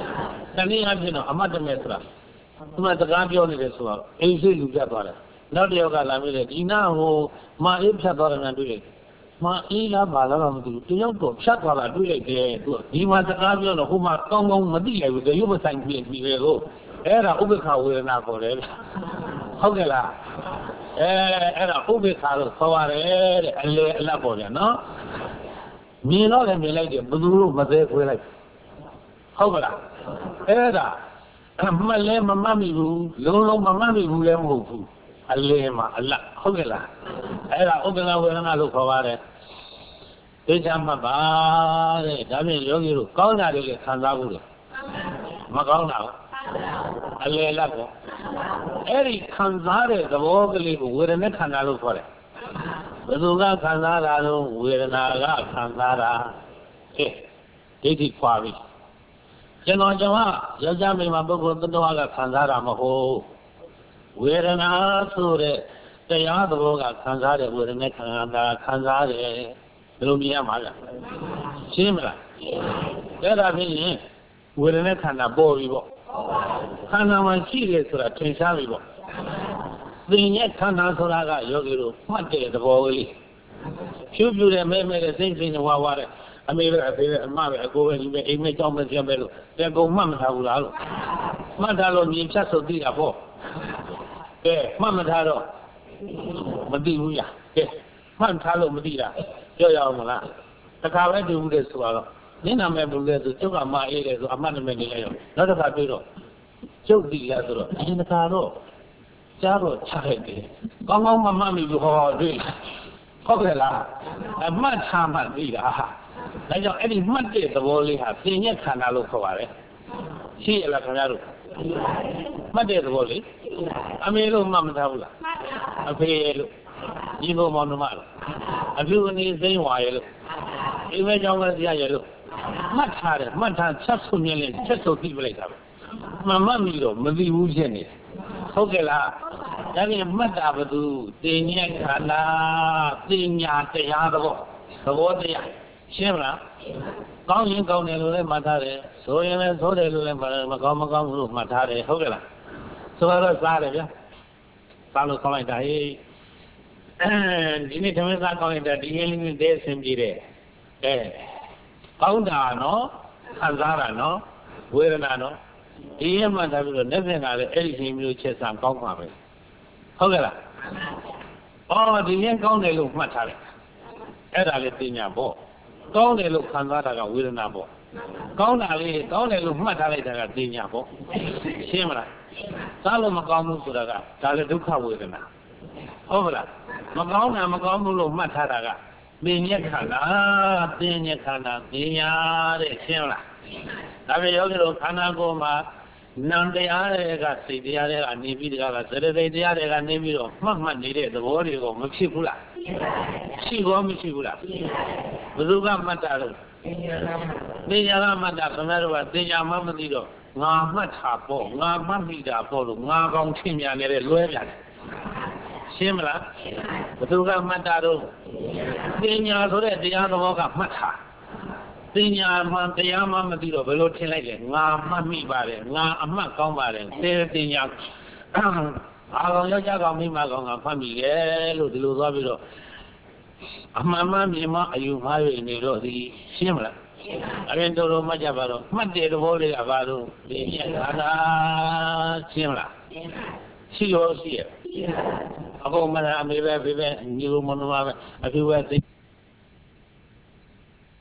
tani a phin no amat me sura tuma saka pyo ni de so do ai sei lu phat twa deနောက်တစ်ယောက်ကလာပြီးတယ်ဒီနာဟိုမာအေးဖြတ်သွားတယ်များတွေ့လိုက်မာအေးလားဘာလားတော့မသိဘူးတယောက်တော့ဖြတ်သွားတာတွေ့လိုက်တယ်သူဒီမှာစကားပြောတော့ဟိုမှာကောင်းကောင်းမသိလိုက်ဘူးတရုပ်မဆိုင်ပြင်ပြီးပဲကိုအဲ့ဒါဥပ္ပခဝေဒနာခေါ်တယ်ဟုတ်ကဲ့လားအဲ့ဒါဥပ္ပခလို့ခေါ်ရတယ်တဲ့အလေအလတ်ပေါ်တယ်နော်မြင်တော့လည်းမြင်လိုက်တယ်ဘယ်သူလို့မသေးခွေးလိုက်ဟုတ်ကဲ့လားအဲ့ဒါမလဲမမှတ်မိဘူးလုံးလုံးမမှတ်မိဘူးလည်းမဟုတ်ဘူးအလေမှာအလတ်ဟုတ်ကဲ့လားအဲ့ဒါဥပ္ပခဝေဒနာလို့ခေါ်ပါတယ်သိချမှတ်ပါတဲ့ဒါဖြင့်ယောဂီတို့ကောင်းတာတွေလည်းခံစားဖို့လို့မကောင်းတာဘူးအလေလတ်ကောအဲ့ဒီခံစားတဲ့သဘောကလေးကိုဝေဒနာခန္ဓာလို့ခေါ်တယ်ဘယ်သူကခံစားတာလို့ဝေဒနာကခံစားတာကဲဒိဋ္ဌိခွာပြီကျွန်တော်ကယောက်ျားမိန်းမပုဂ္ဂိုလ်သတ္တဝါကခံစားတာမဟုတ်ဝေဒနာဆိုတဲ့တရားသဘောကခံစားတဲ့ဝေဒနာခန္ဓာခံစားတယ်ဘယ်လိုမြင်ရမှာလဲရှင်းမလားအဲ့ဒါဖြင့်ဝေဒနာခန္ဓာပေါ်ပြီပေါ့ခန္ဓာမှာရှိတယ်ဆိုတာထင်ရှားပြီပေါ့သင်ရဲ့ခန္ဓာဆိုတာကယောဂီတို့မှတ်တဲ့သဘောကလေးဖြူဖြူတဲ့မဲမဲတဲ့စိတ်စိတ်ဝါဝါတဲ့အမေပဲအဖေပဲအမပဲအကိုပဲဒီပဲအိမ်မဲကြောင်းပဲပြန်ပဲလို့တဲ့ကုံမှတ်မထားဘူးလားလို့မှတ်ထားလို့မြင်ဖြတ်ဆိုသိတာပေါ့ကဲမှတ်မထားတော့မသိဘူးညာကဲမှတ်ထားလို့မသိတာပြောရအောင်မလားတခါပဲတွေ့ဘူးလေဆိုတော့နင်းနာမဲ့ဘူးလေဆိုကျုပ်ကမအေးတယ်ဆိုအမှတ်နာမဲ့နေလိုက်ရောနောက်တစ်ခါတွေ့တော့ကျုပ်သိရဆိုတော့အရင်တစ်ခါတော့ကြားတော့ချလိုက်တယ်ကောင်းကောင်းမမှတ်မိဘူးဟောတွေ့ဟုတ်ကဲ့လားအမှတ်ထားမှသိတာဒါကြောင့်အဲ့ဒီမှတ်တဲ့သဘောလေးဟာသင်ရဲ့ခန္ဓာလို့ခေါ်ပါတယ်ရှိရလားခင်ဗျားတို့မှတ်တဲ့သဘောလေးအမေလို့မှတ်မထားဘူးလားအဖေလို့ညီကိုမောင်နှမလို့အပြုအနေစိမ့်ဝါရဲ့လို့အိမ်မဲကြောင်းကဆရာရဲ့လို့မှတ်ထားတယ်မှတ်ထားချက်ဆုမြင်လေးချက်ဆုသိပလိုက်တာပဲမမှတ်မိတော့မသိဘူးဖြစ်နေဟုတ်ကဲ့လားဒါပြင်မှတ်တာဘသူတင်ညက်ခန္ဓာတင်ညာတရားသဘောတရားရှင်းမလားကောင်းရင်ကောင်းတယ်လို့လည်းမှတ်ထားတယ်ဆိုရင်လည်းဆိုတယ်လို့လည်းမကောင်းမကောင်းလို့မှတ်ထားတယ်ဟုတ်ကဲ့လားဆိုတော့စားတယ်ဗျာစားလို့ကောင်းလိုက်တာဟေးဒီနေ့သမင်းစားကောင်းလိုက်တာဒီရင်လေးနဲ့အဆင်ပြေတယ်ကောင်းတာနော်ခံစားတာနော်ဝေဒနာနော်ဒီရင်မှထားပြီးတော့လက်ဖြင့်ကလည်းအဲ့ဒီချိန်မျိုးချက်စားကောင်းပါပဲဟုတ်ကဲ့လားဒီရင်ကောင်းတယ်လို့မှတ်ထားတယ်အဲ့ဒါလေးသိညာပေါ့ကောင်းတယ်လို့ခံစားတာကဝေဒနာပေါ့ကောင်းတာလေးကောင်းတယ်လို့မှတ်ထားလိုက်တာကသိညာပေါ့ရှင်းမလားစားလို့မကောင်းဘူးဆိုတာကဒါလည်းဒုက္ခဝေဒနာဟုတ်ကလားမကောင်းတာမကောင်းဘူးလို့မှတ်ထားတာကသိညက်ခန္ဓာသိညက်ခန္ဓာသိညာတဲ့ရှင်းမလားဒါပေမဲ့ယောဂီတို့ခန္ဓာကိုယ်မှာနံတရားတွေကစိတ်တရားတွေကနေပြီးတော့သရတိတရားတွေကနေပြီးတော့မှတ်နေတဲ့သဘောတွေကိုမဖြစ်ဘူးလားရှိကောမရှိဘူးလားဘယ်သူကမှတ်တာလို့သိညာကမှတ်တာခင်ဗျားတို့ကသိညာမှမသိတော့ငါမှတ်တာပေါ့ငါမှတ်မိတာပေါ့လို့ငါကောင်းချင်းများနေတဲ့လွဲပြန်တယ်ရှင်းမလားဘယ်သူကမှတ်တာတော့သိညာဆိုတဲ့တရားသဘောကမှတ်တာသိညာမှတရားမှမသိတော့ဘယ်လိုထင်လိုက်လဲငါမှတ်မိပါတယ်ငါအမှတ်ကောင်းပါတယ်သိညာအားကောင်ယောက်ျားကောင်မိန်းမကောင်ကမှတ်မိတယ်လို့ဒီလိုသွားပြီးတော့အမှန်မှမြင်မှအယူမှားရနေတော့ဒီရှင်းမလားအရင်တို့မှတ်ကြပါတော့မှတ်တဲ့သဘောလေးကဘာလို့ဒီမြတ်တာရှင်းမလားရှိရောရှိရအခုမှအမေပဲဖေပဲညီလိုမနှမပဲအဖေပဲသိ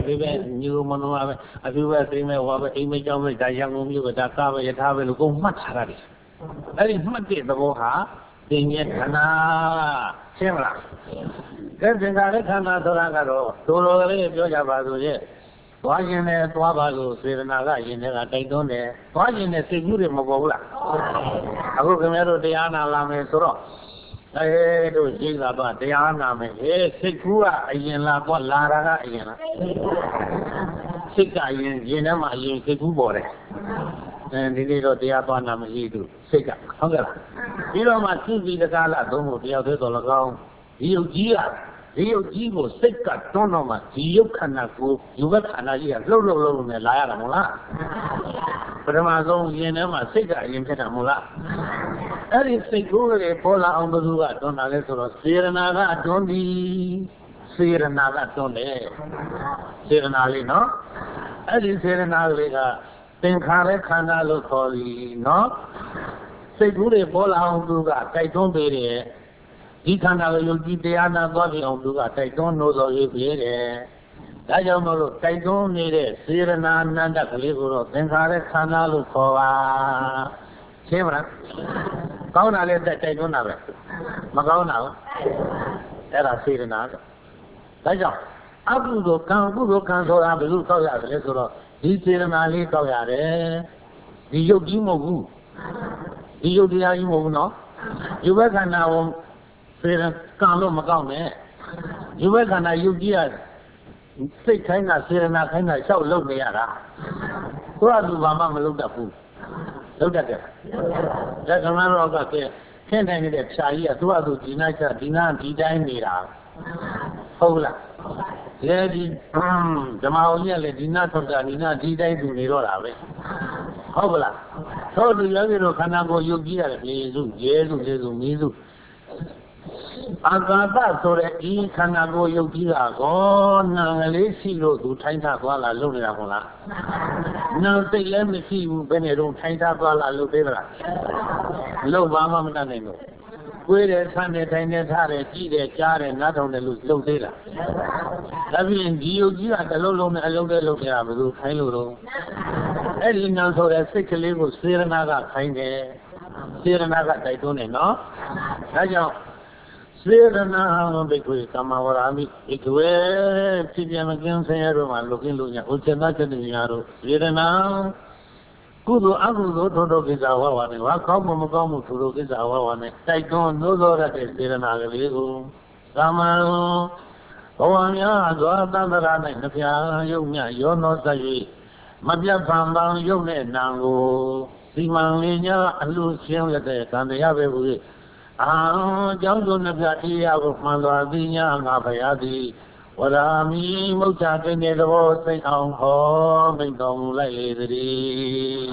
ပဲညူမနုပဲအပြူပဲသိမဲ့ဟောပဲအိမ်မကြောင်းပဲဒါရံကုန်မျိုးပဲဒါကားပဲယထာပဲလို့ကိုမှတ်ထားရတယ်အဲ့ဒီမှတ်တဲ့သဘောဟာသင်္ကေတခန္ဓာရှင်းမလားကဲသင်္ခါရခန္ဓာဆိုတာကတော့တော်တော်လေးပြောကြပါစို့ရဲ့သွားခြင်းနဲ့သွားပါလို့စေတနာကယင်တဲ့ကတိုက်တွန်းတယ်သွားခြင်းနဲ့စိတ်ကူးတွေမပေါ်ဘူးလားအခုခင်ဗျားတို့တရားနာလာမယ်ဆိုတော့တို့ရှိတာတော့တရားနာမယ်စိတ်ကူးကအရင်လာတော့လာတာကအရင်လားစိတ်ကအရင်ရင်ထဲမှာအရင်စိတ်ကူးပေါ်တယ်ဒီနေ့တော့တရားသွားနာမရှိဘူးစိတ်ကဟုတ်ကဲ့လားပြီးတော့မှသိပြီးတကားလားသုံးဖို့တယောက်တည်းတော်၎င်းဒီယုတ်ကြီးကိုစိတ်ကတွန်းတော့မှဒီယုတ်ခန္ဓာကိုယူဘက်ခန္ဓာကြီးကလှုပ်နဲ့လာရတာမဟုတ်လားပထမဆုံးရင်ထဲမှာစိတ်ကအရင်ဖြစ်တာမဟုတ်လားအဲ့ဒီစိတ်ကိုယ်တွေပေါ်လာအောင်ဘယ်သူကတွန်းတာလဲဆိုတော့စေရနာကတွန်းသည်စေရနာကတွန်းတယ်စေရနာလေးနော်အဲ့ဒီစေရနာလေးကသင်္ခါရခန္ဓာလို့ခေါ်သည်နော်စိတ်ကူးတွေပေါ်လာအောင်သူကတိုက်တွန်းပေးတယ်ဒီခန္ဓာကိုယုတ်ကြည်တရားနာသွားပြီးအောင်သူကတိုက်တွန်းလို့ဆိုရေးပေးတယ်ဒါကြောင့်မို့လို့တိုက်တွန်းနေတဲ့စေရနာအနန္တကလေးကိုတော့သင်္ခါရခန္ဓာလို့ခေါ်ပါရှင်းမလားကောင်းတာလည်းတိုက်တွန်းတာပဲမကောင်းတာဘူးအဲ့ဒါစေရနာပဲဒါကြောင့်အကုသိုလ်ကံဆိုတာဘယ်လိုကောက်ရတယ်လဲဆိုတော့ဒီစေရနာလေးကောက်ရတယ်ဒီယုတ်ကြီးမဟုတ်ဘူးဒီယုတ်တရားကြီးမဟုတ်ဘူးနော်ယူဘက်ခန္ဓာကိုစေရကံလို့မကောက်နဲ့ယူဘက်ခန္ဓာယုတ်ကြီးကစိတ်ခိုင်းတာစေရနာခိုင်းတာလျှောက်လုပ်နေရတာသူကသူဘာမှမလုပ်တတ်ဘူးလုပ်တတ်တယ်ဒါကမှတော့ကခင်းတိုင်းနေတဲ့ဖြာကြီးကသူကသူဒီနာချဒီနာဒီတိုင်းနေတာဟုတ်လားလေဒီဓမ္မအောင်ကြီးကလည်းဒီနာထုတ်တာဒီနာဒီတိုင်းသူနေတော့တာပဲဟုတ်ပလားသို့သူယောဂီတို့ခန္ဓာကိုယ်ယုတ်ကြည်ရတယ်မြေစုရဲစုမီးစုအာကာသဆိုတဲ့ဒီခန္ဓာကိုယ်ယုတ်ကြည်တာကောနာငလေးရှိလို့သူထိုင်းထားသွားလာလုပ်နေတာဟုတ်လားနာစိတ်လည်းမရှိဘူးဘယ်နဲ့တော့ထိုင်းထားသွားလာလုပ်သေးလားလုပ်ပါမှမတတ်နိုင်လို့ကိုယ်တယ်ဆန်းတယ်ထိုင်တယ်ထားတယ်ကြည့်တယ်ကြားတယ်နားထောင်တယ်လို့လုပ်သေးလားဒါပြင်ဒီယုတ်ကြီးကတလုံးနဲ့အလုံးနဲ့လုပ်နေတာဘယ်လိုခိုင်းလို့တော့အဲ့ဒီနာဆိုတဲ့စိတ်ကလေးကိုစေရနာကခိုင်းတယ်စေရနာကတိုက်တွန်းတယ်နော်ဒါကြောင့်စေရနာဘိက္ခွေကမ္မဝရမိဘိက္ခွေဖြစ်ပြမကင်းဆင်းရဲတို့မှာလူကင်းလူညာဥစ္စေနာချက်ညာတို့စေရနာကုသိုလ်အကုသိုလ်ထိုကိစ္စဝါနဲ့ဝါကောင်းမှုမကောင်းမှုထိုကိစ္စဝါနဲ့တိုက်တွန်းလို့သောရတဲ့စေရနာကလေးကိုကာမဘဝများသောသံဃာ၌နှဖျားယုံမြရောနောသ၍မပြတ်ဖန်ပန်ယုံတဲ့နာကိုစီမံလေးညာအလှရှင်းရတဲ့ကံတရားပဲဟုအာကြောင့်တို့နှဖျားတရားကိုမှန်စွာသိညာငါဖရာသည်ဝရမီမုတ်ချတဲ့နေတော်စိတ်အောင်ဟောမိန့်တော်မူလိုက်လေသည်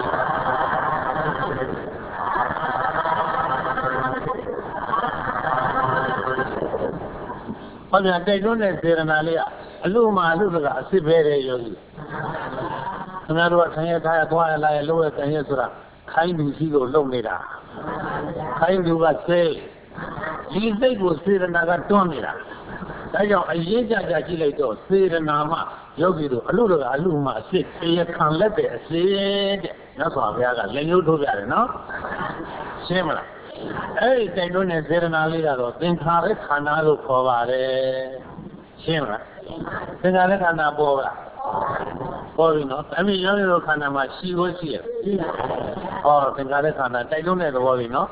ဘာများတိုက်တွန်းတဲ့စေရနာလေးကအလို့မှအလို့ကအစ်စ်ပဲတဲ့ယောဂီခင်ဗျားတို့ကဆင်းရဲထားရသွားရလာရလို့ရဆင်းရဲဆိုတာခိုင်းသူရှိလို့လုံနေတာခိုင်းသူကစိတ်ဒီစိတ်ကိုစေရနာကတွန်းနေတာဒါကြောင့်အရေးကြကြကြည့်လိုက်တော့စေရနာမှယောဂီတို့အလို့ကအလို့မှအစ်စ်သေရခံလက်တဲ့အစ်စ်တဲ့မြတ်စွာဘုရားကလက်ညှိုးထိုးပြတယ်နော်ရှင်းမလားအဲ့ဒီတိုင်တွန်းတဲ့စေရနာလေးကတော့သင်္ခါရခန္ဓာလို့ခေါ်ပါတယ်ရှင်းမလားသင်္ခါရခန္ဓာပေါ်လားပေါ်ပြီနော်အမိယောဂီတို့ခန္ဓာမှာရှိဖို့ရှိရဟောသင်္ခါရခန္ဓာတိုင်တွန်းတဲ့သဘောပြီနော်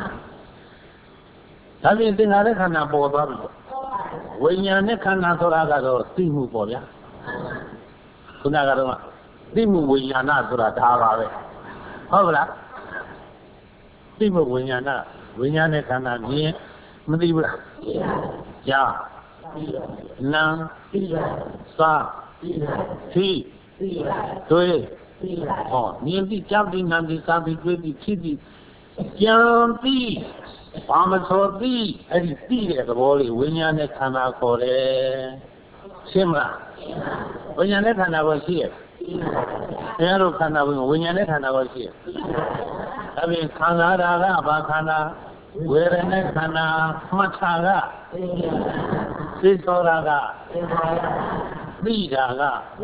ဒါပြင်သင်္ခါရခန္ဓာပေါ်သွားပြီဝိညာဉ်နဲ့ခန္ဓာဆိုတာကတော့သိမှုပေါ့ဗျာခုနကတော့သိမှုဝိညာဏဆိုတာဒါပါပဲဟုတ်ကလားသိမှုဝိညာဏဝိညာဉ်နဲ့ခန္ဓာမြင်မသိဘူးလားကြားနာစားသိတွေ့ဟောမြင်ပြီးကြားပြီးနားပြီးစားပြီးတွေ့ပြီးဖြစ်ပြီးကြံပြီးဘာမဆိုပြီးအဲ့ဒီသိတဲ့သဘောလေးဝိညာဉ်နဲ့ခန္ဓာခေါ်တယ်ရှင်းမလားဝိညာဉ်နဲ့ခန္ဓာကိုရှိရဲ့ဘုရားတို့ခန္ဓာကိုဝိညာဉ်နဲ့ခန္ဓာကိုရှိရဲ့ဒါပြင်ခန္ဓာရာကဘာခန္ဓာဝေဒနာခန္ဓာမှတ်တာကသိသောရာကသိတာက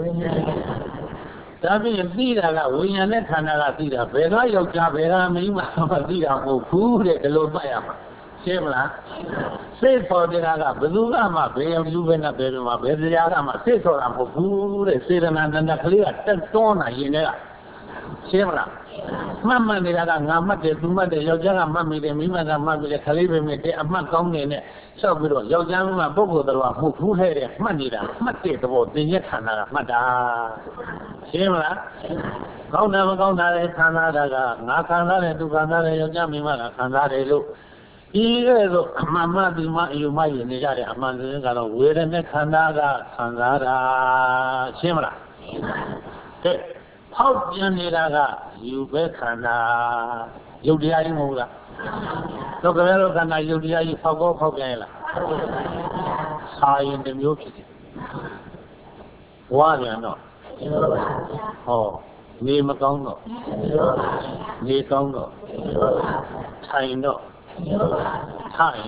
ဒါပြင်သိတာကဝိညာဉ်နဲ့ခန္ဓာကသိတာဘယ်ကယောက်ျားဘယ်ကမိန်းမမသိတာမဟုတ်ဘူးတဲ့ဒီလိုမှတ်ရမှာရှင်းမလားစိတ်ပေါ်တဲ့ကဘယ်သူကမှဘယ်လူပဲနဲ့ဘယ်လိုမှဘယ်တရားကမှစိတ်ဆိုတာမဟုတ်ဘူးတဲ့စေတနာတဏ္ဍကလေးကတက်တွန်းလာရင်လည်းရှင်းမလားမှတ်နေတာကငါမှတ်တယ်သူမှတ်တယ်ယောက်ျားကမှတ်မိတယ်မိန်းမကမှတ်မိတယ်ခလေးပဲမိတယ်အမှတ်ကောင်းနေနဲ့လျှောက်ပြီးတော့ယောက်ျားကပုဂ္ဂိုလ်တော်ကမှုဖူးထဲတဲ့မှတ်နေတာမှတ်တဲ့သဘောသင်ရဲ့ခန္ဓာကမှတ်တာရှင်းမလားကောင်းတယ်မကောင်းတာလည်းခံစားတာကငါခံစားတယ်သူခံစားတယ်ယောက်ျားမိန်းမကခံစားတယ်လို့ဒီကဲဆိုအမှန်မှဒီမှအယူမှရင်နေကြတယ်အမှန်တရားကတော့ဝေဒနာခန္ဓာကခံစားတာရှင်းမလားကဲဖောက်ပြန်နေတာကယူပဲခန္ဓာယုတ်တရားကြီးမဟုတ်လားတော့ကြရတော့ခန္ဓာယုတ်တရားကြီးဖောက်ကောဖောက်ပြန်ရလားစာရင်တစ်မျိုးဖြစ်တယ်ဝါပြန်တော့ဟောနေမကောင်းတော့နေကောင်းတော့ထိုင်တော့ထိုင်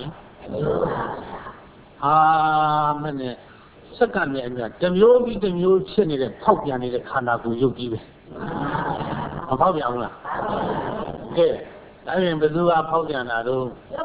မနဲ့စက္ကန့်နဲ့အမြတ်တစ်မျိုးပြီးတစ်မျိုးဖြစ်နေတဲ့ဖောက်ပြန်နေတဲ့ခန္ဓာကိုယ်ရုပ်ကြီးပဲမဖောက်ပြန်ဘူးလားကဲဒါရင်ဘယ်သူကဖောက်ပြန်တာတော့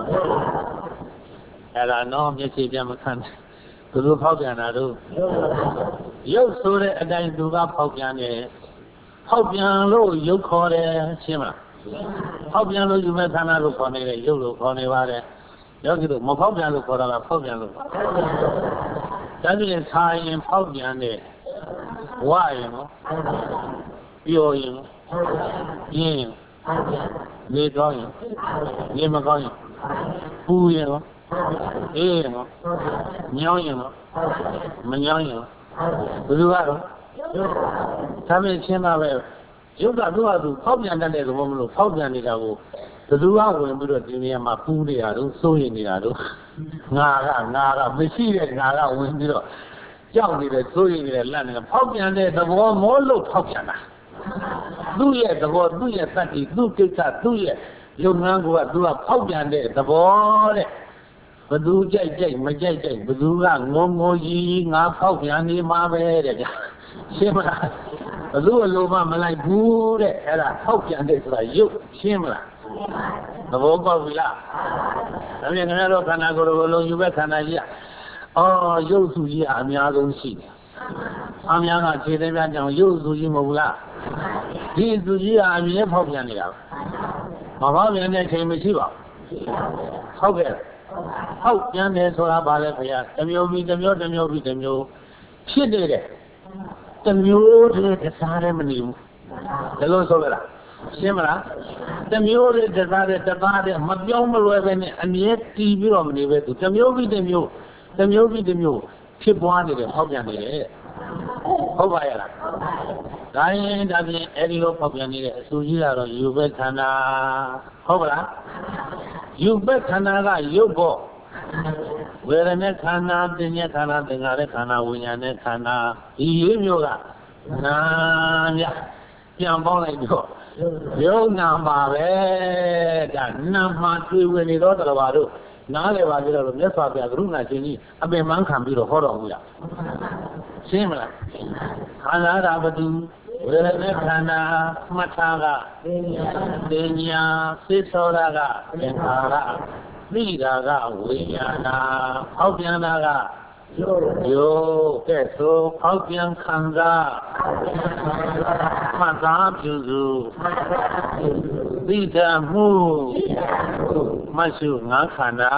အဲ့ဒါတော့မျက်စိပြမခံဘယ်သူဖောက်ပြန်တာတော့ရုပ်ဆိုတဲ့အတိုင်းသူကဖောက်ပြန်တယ်ဖောက်ပြန်လို့ရုပ်ခေါ်တယ်ရှင်းမလားဖောက်ပြန်လို့ယူမဲ့ခန္ဓာလို့ခေါ်နေတယ်ရုပ်လို့ခေါ်နေပါတယ်ယောဂီတို့မဖောက်ပြန်လို့ခေါ်တာကဖောက်ပြန်လို့ဒါပြင်ဆာရင်ဖောက်ပြန်တယ်ဝါရင်နော်ပြောရင်ပြင်းနေကောင်းရင်နေမကောင်းရင်ပူရင်နော်အေးနော်ညောင်းရင်နော်မညောင်းရင်ဘယ်လိုကတော့ဒါပြင်ရှင်းပါပဲရုပ်ကသူ့ဟာသူဖောက်ပြန်တတ်တဲ့သဘောမလို့ဖောက်ပြန်နေတာကိုဘယ်သူကဝင်ပြီးတော့ဒီနေရာမှာပူးနေတာတို့စိုးရင်နေတာတို့ငါကမရှိတဲ့ငါကဝင်ပြီးတော့ကြောက်နေတယ်စိုးရင်နေတယ်လန့်နေတယ်ဖောက်ပြန်တဲ့သဘောမောလို့ဖောက်ပြန်တာသူ့ရဲ့သဘောသူ့ရဲ့သတ္တိသူ့ကိစ္စသူ့ရဲ့လုပ်ငန်းကသူကဖောက်ပြန်တဲ့သဘောတဲ့ဘသူကြိုက်မကြိုက်ဘသူကငုံကြီးငါဖောက်ပြန်နေမှာပဲတဲ့ဗျာရှင်းမလားဘသူအလိုမှမလိုက်ဘူးတဲ့အဲ့ဒါဖောက်ပြန်တဲ့ဆိုတာရုပ်ရှင်းမလားသဘောပေါက်ပြီလားဒါပြန်ခင်ဗျားတို့ခန္ဓာကိုယ်ကိုလုံးယူပဲခန္ဓာကြီးရုပ်စုကြီးအများဆုံးရှိတယ်အများကခြေသေးပြကြောင်ရုပ်စုကြီးမဟုတ်ဘူးလားဒီစုကြီးကအမြဲဖောက်ပြန်နေတာမဖောက်ပြန်တဲ့ချိန်မရှိပါဘူးဟုတ်ကဲ့ဖောက်ပြန်တယ်ဆိုတာဘာလဲခင်ဗျာတစ်မျိုးပြီးတစ်မျိုးဖြစ်နေတယ်တစ်မျိုးတည်းတစ်စားတည်းမနေဘူးဒါလို့ဆိုရလားရှင်းမလားတစ်မျိုးတည်းတစ်စားတည်းမပြောင်းမလွယ်ပဲနဲ့အမြဲတည်ပြီးတော့မနေပဲသူတစ်မျိုးပြီးတစ်မျိုးဖြစ်ပွားနေတယ်ဖောက်ပြန်နေတယ်ဟုတ်ပါရဲ့လားဒါရင်ဒါပြင်အဲဒီလိုဖောက်ပြန်နေတဲ့အဆူကြီးကတော့ယူပဲခန္ဓာဟုတ်ပါလားယူပဲခန္ဓာကရုပ်ပေါ့ဝေဒနာခန္ဓာသင်္ညခန္ဓာသင်္ခါရခန္ဓာဝိညာဉ်နဲ့ခန္ဓာဒီရေးမျိုးကနာမြပြန်ပေါင်းလိုက်တော့ရုပ်နာမှာပဲဒါနာမှာတွေ့ဝင်နေတော့တော်ပါတို့နားလေပါကြတော့မြတ်စွာဘုရားကရုဏာရှင်ကြီးအပင်မခံပြီးတော့ဟောတော်မူတာရှင်းမလားခန္ဓာရာဘသူဝေဒနာခန္ဓာမှတ်သားကသင်ညာစိတ်သောတာကသင်္ခါရသိတာကဝိညာဏဖောက်ပြန်တာကယောကဲ့သို့ဖောက်ပြန်ခံစားမှတ်သားပြုစုသိတတ်မှုမရှိငါခန္ဓာ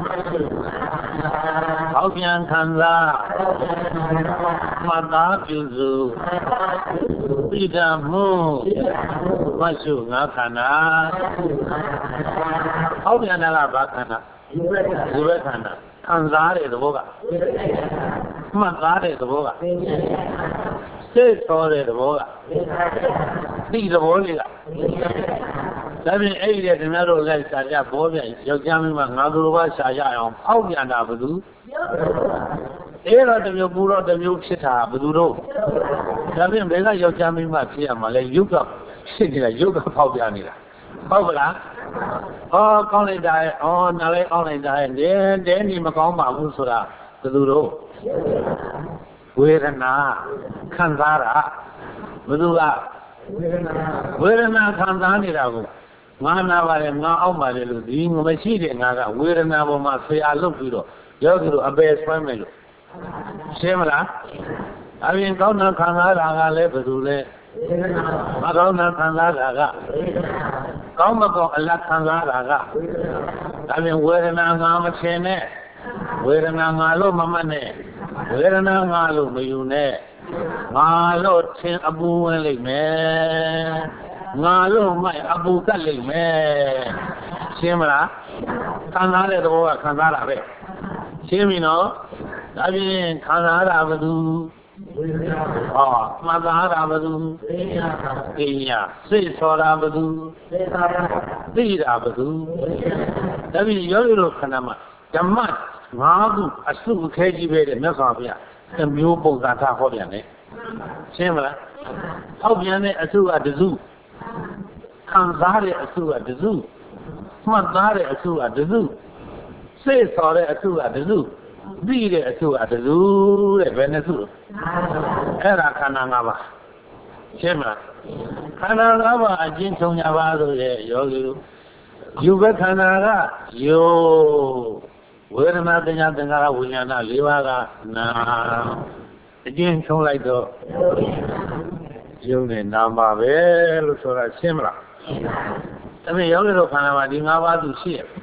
ဖောက်ပြန်ခံစားမှတ်သားပြုစုသိတတ်မှုမရှိငါခန္ဓာဖောက်ပြန်တာကဘာခန္ဓာဒီဘက်ခန္ဓာခံစားတဲ့သဘောကမှတ်သားတဲ့သဘောကစိတ်တော်တဲ့သဘောကသိသဘောလေးကဒါပြင်အဲ့ဒီတဲ့ခင်ဗျားတို့လိုက်ရှာကြဘောပြန်ယောက်ျားမင်းကငါတို့ဘာရှာရအောင်ဖောက်ပြန်တာဘယ်သူအဲ့တော့တစ်မျိုးပူတော့တစ်မျိုးဖြစ်တာဘယ်သူတို့ဒါပြင်ဘယ်ကယောက်ျားမင်းကဖြစ်ရမှာလဲယုတ်ကဖြစ်နေတာယုတ်ကဖောက်ပြန်နေတာဟုတ်ပါလားကောင်းလိုက်တာနားလိုက်ကောင်းလိုက်တာတဲနေမကောင်းပါဘူးဆိုတာဘယ်သူတို့ Vedana Kandara Madula Vedana Kandani Ragu Mana Varena Omarilu, the Machine Naga, Vedana Masi Alupiro, Yogu Abbas family. Shemala I mean, Gona Kandara Lepidule Madonna Kandara Gomako Allah Kandara I mean, Vedana Namachene. Vedana Malo Mamane, Vedana Malo Mayune, Malo Tin Abu and me, Malo my Abu Kali me, Shimra, Kanada the Boa Kanada, Shimino, I mean Kanada Abadu, Madara Abadu, Iya, Sisora Abadu, Did Abadu, that means Yolo Kanama. Jamat, Magu, a super cagey bed in Nasabia, the mule that are Hobiane. Similar. Hobiane, a two at the zoo. Kanzare, a two at the zoo. Mazare, a two at the zoo. Say sorry, a two at the zoo. Be there, a two at the zoo, a Venezuela. Era Kanangava. Similar. Kanangava, a gentle Yavado, Yogi. You bet Kanara, yo. Where am I going to Livara? Nah, again, so like the Yuni Namba, well, so like Simra. I mean, Yolo Panama, the Nava to see it.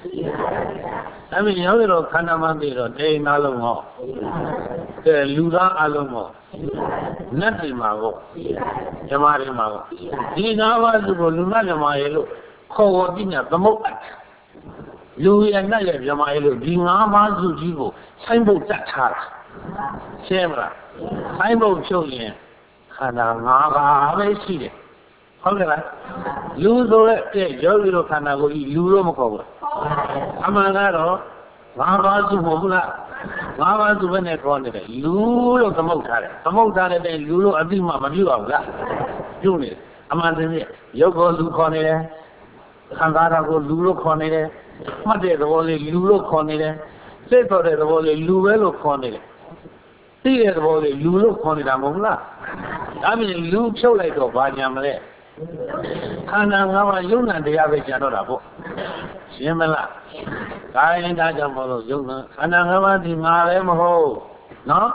I mean, Yolo Panamandiro, they Nalomo, the Luda Alomo, Nati Mago, Jamari Mago. The Nava to Luna Maelo, Coordina, the Moat. Louis and Naya Yamailo, Dinama Zujigo, Simbo Tatara, Semra, Simbo Cholian, Hananga, I see it. However, Ludo, Jolio Kanago, Ludo Amagaro, Lava Zumula, Lava Zuvenet wanted it, Ludo the Motare, Ludo Adima, Madua, Unit, Amazon, Yogo Lucone, Kandara go Ludo Conne. Mother the volley Lulo Conne, say for the volley Luelo Conne. See the volley Lulo Conne Mola. I mean, Lu Chola go Banyamre. Kananga Yuna, the average Adorabo. Shimela. I ain't Ajamolo Yuna. Kananga di Maremo. No?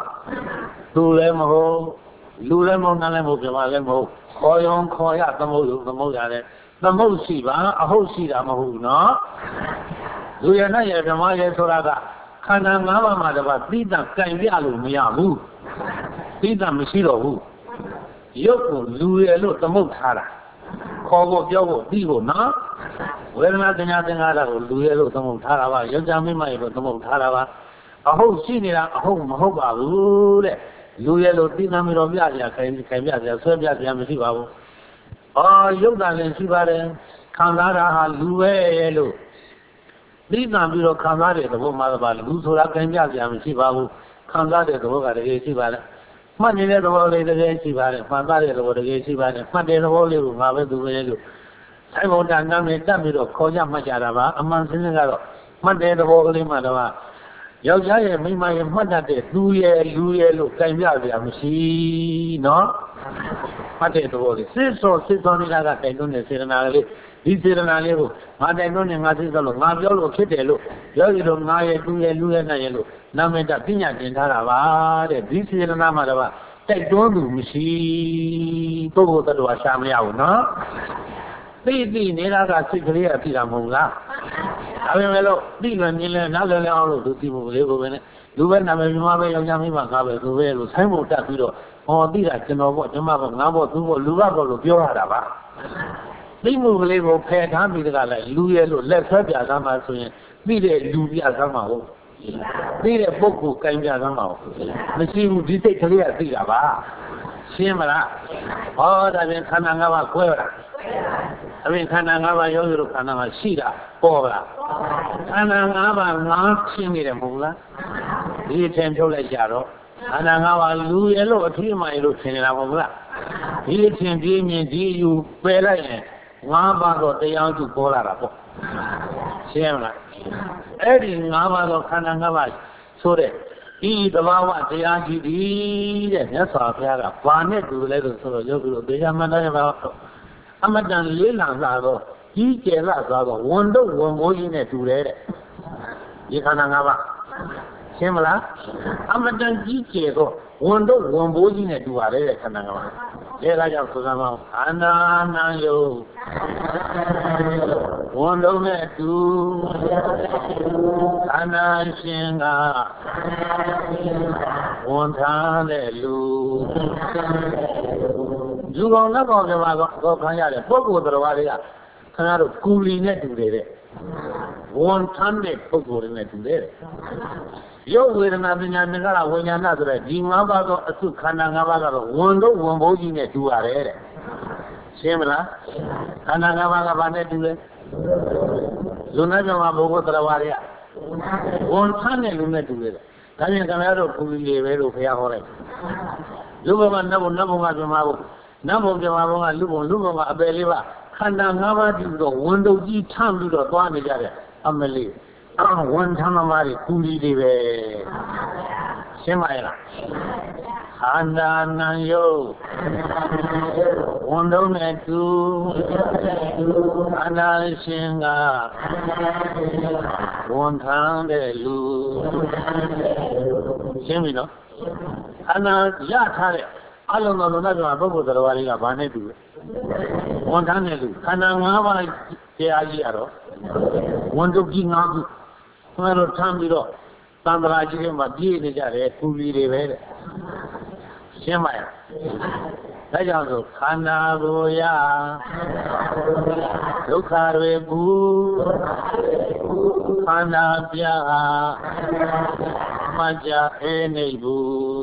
Tulemo, Lulemo, Nalemo, Jamalemo, Koyon, Koya, the Moda. The most Siva, a whole Sida Mahuna. Do you know your Maya Toraga? Kananga Madaba, Pita Kanyalu Miamu, Pita Mishiro, Yoko, Luelo, the Motara, Kogo, Yogo, Divo, no? Well, nothing other, Luelo, the Motara, Yojami, the Motara, a whole senior, a home, Hoba, Luelo, Dinamiro, Kavia, Serbia, Yamasiva. Oh, Yoga and Sibare, Kandara, Luelo. These are Biro Kandare, the woman about Lusura Kanya, Sibabu, Kandare, the Voga, the Sibare. Money the Volley, the Sibare, Mandare, the Voga, Sibare, Monday, the Volley, Mave, the Velu. Simon Dangame, Damiro, Koya Majarava, a month in the Garo. Monday, the Volley, Madava. Yoga, me, my mother, Luelo, Kanya, see, no? Mate the Volley. Six or six on the other, I don't say, this is an alero. I don't know what is the Mabio, Kitelo, Yolo, Naya, Luya, Nameda Pina, and Tarava, this is an Amadava. Take don't see Togo to a Shamia, no? Baby, Nera, Secretary, Piramula. I will be another level to people live in it. You went never Yamima, to Simon Tapido, or did I know what the mother number to Lugabo, Yoraba. They move label pay time with Luya, let her be a Zama, be the Luya Zama. Be a book can be a Zama. The sea would be taken at Tigaba. Shimara. Oh, I mean, Kananga Quera. I mean, Kananga Yoru Kananga Shida, Pora. Kananga, not Shimmy Mula. He came to let Jaro. Kananga Luya, 3 miles in Lamula. He came to me, you, Pera. Nava the young to Polara. Shemla. Eddie Nava Kananga, so that ဒီသဘာဝတရားကြီးဒီတဲ့မြတ်စွာဘုရားကဘာနဲ့တူလဲလို့ဆိုတော့ယောဂီတို့ဒေသမှန်တယ်ပါအမတန်လေးလံလာတော့ကြီးကျယ်လာတော့ဝန်တော့ဝန်မိုးကြီးနဲ့တူတယ်တဲ့ဒီခန္ဓာ၅ပါးရှင်းမလားအမတန်ကြီးကျယ်တော့ဝန်တော့ဝန်မိုးကြီးနဲ့တူပါတယ်တဲ့ခန္ဓာ၅ပါးအဲဒါကြောင့်ဆိုကြမှာခန္ဓာနာယုဝန်တော့နဲ့တူခန္ဓာရှင်ကဝန်ထားတဲ့လူကောင်လက်ကောင်ပြပါတော့ခံရတယ်ပုဂ္ဂိုလ်တော်ဘာတွေကခင်ဗျားတို့ကူလီနဲ့တူတယ်တဲ့ဝန်ထမ်းတဲ့ပုဂ္ဂိုလ်တွေနဲ့တူတယ်ရုပ်ဝေဒနာပညာသင်္ခါရဝိညာဏဆိုတဲ့ဒီ၅ပါးသောအစုခန္ဓာ၅ပါးကတော့ဝန်တော့ဝန်ဘိုးကြီးနဲ့တူရတယ်တဲ့ရှင်းမလားခန္ဓာ၅ပါးကဘာနဲ့တူလဲလူနဲ့ပြမှာပုဂ္ဂိုလ်တော်ဘာတွေကဝန်ထမ်းတဲ့လူနဲ့တူတယ်ဒါပြင်ခင်ဗျားတို့ကူလီတွေပဲလို့ဘုရားဟောလိုက်လူဘဝနတ်ဘုံကပြမှာဘုနတ်ဘုံပြမှာဘုံကလူဘုံကအပယ်လေးပါခန္ဓာ၅ပါးကြည့်ပြီးတော့ဝန်တုပ်ကြီးထမ်းပြီးတော့သွားနေကြတဲ့အမလေးဝန်ထမ်းသမားတွေကူလီတွေပဲရှင်းပါရဲ့လားခန္ဓာနာယုဝန်တုပ်နဲ့တူခန္ဓာရှင်ကဝန်ထမ်းတဲ့လူရှင်းပြီနော်ခန္ဓာရထားတဲ့အလုံးစုံလုံးကပုဂ္ဂိုလ်တော်ဘာတွေကဘာနဲ့တူလဲဝန်ထမ်းတဲ့လူခန္ဓာ၅ပါးတရားကြီးရတော့ဝန်တုပ်ကြီး၅ခုခင်ဗျားတို့ထမ်းပြီးတော့သံဃာကြီးတွေမှာပြည့်နေကြတယ်ကူလီတွေပဲတဲ့ရှင်းပါရဲ့ဒါကြောင့်ဆိုခန္ဓာကိုယ်ရဒုက္ခတွေဘူးခန္ဓာပြာမကြအေးနေဘူး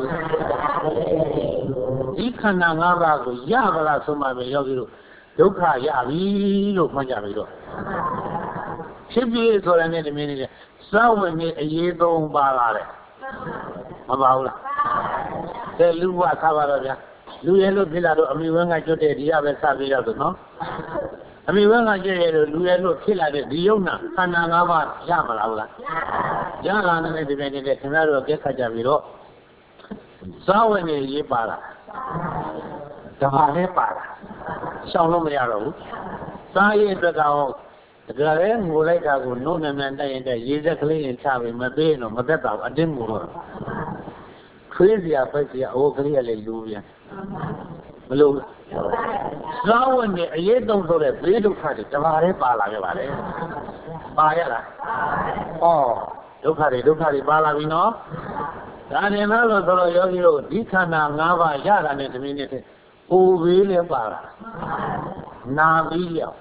ဒီခန္ဓာ၅ပါးကိုရပါလားဆိုမှပဲရောက်ပြီးတော့ဒုက္ခရပြီလို့မှတ်ကြပြီတော့ဖြစ်ပြီးဆိုတဲ့နေ့တမင်းလေးစောင့်ဝင်နေအရေးသုံးပါလာတယ်မပါဘူးလားတဲ့လူဘဝခါပါတော့ဗျာလူရဲလို့ဖြစ်လာတော့အမိဝဲကကျွတ်တဲ့ဒီရပဲစပြီးတော့ဆိုနော်အမိဝဲကကျွတ်ရလို့လူရဲလို့ဖြစ်လာတဲ့ဒီယုံနာခန္ဓာ၅ပါးရမလားဘူးလားရလာတဲ့ဒီနေ့နဲ့ခင်ဗျားတို့ကြက်ခတ်ကြပြီးတော့စောင့်ဝင်နေရေးပါလာဒါပါလဲပါလာရှောင်လို့မရတော့ဘူးစားရေးအတွက်ကတော့တကယ်လည်းငိုလိုက်တာကိုနှုတ်နဲ့တိုက်ရင်တဲ့ရေးစက်ကလေးရင်ချပြီးမပေးရင်တော့မသက်တာဘူးအတင်းငိုတော့ခွေးစရာပိတ်စရာအိုးကလေးကလည်းလူပြန်မလို့စားဝင်နေအရေးသုံးဆိုတဲ့ဘေးဒုက္ခတွေတပါးလေးပါလာခဲ့ပါလေပါရလားဩဒုက္ခတွေပါလာပြီနော်ဒါနဲ့လို့ဆိုတော့ယောဂီတို့ဒီခန္ဓာ၅ပါးရတာနဲ့တမင်းနဲ့ပူပြီးလည်းပါလာနာပြီးရောက်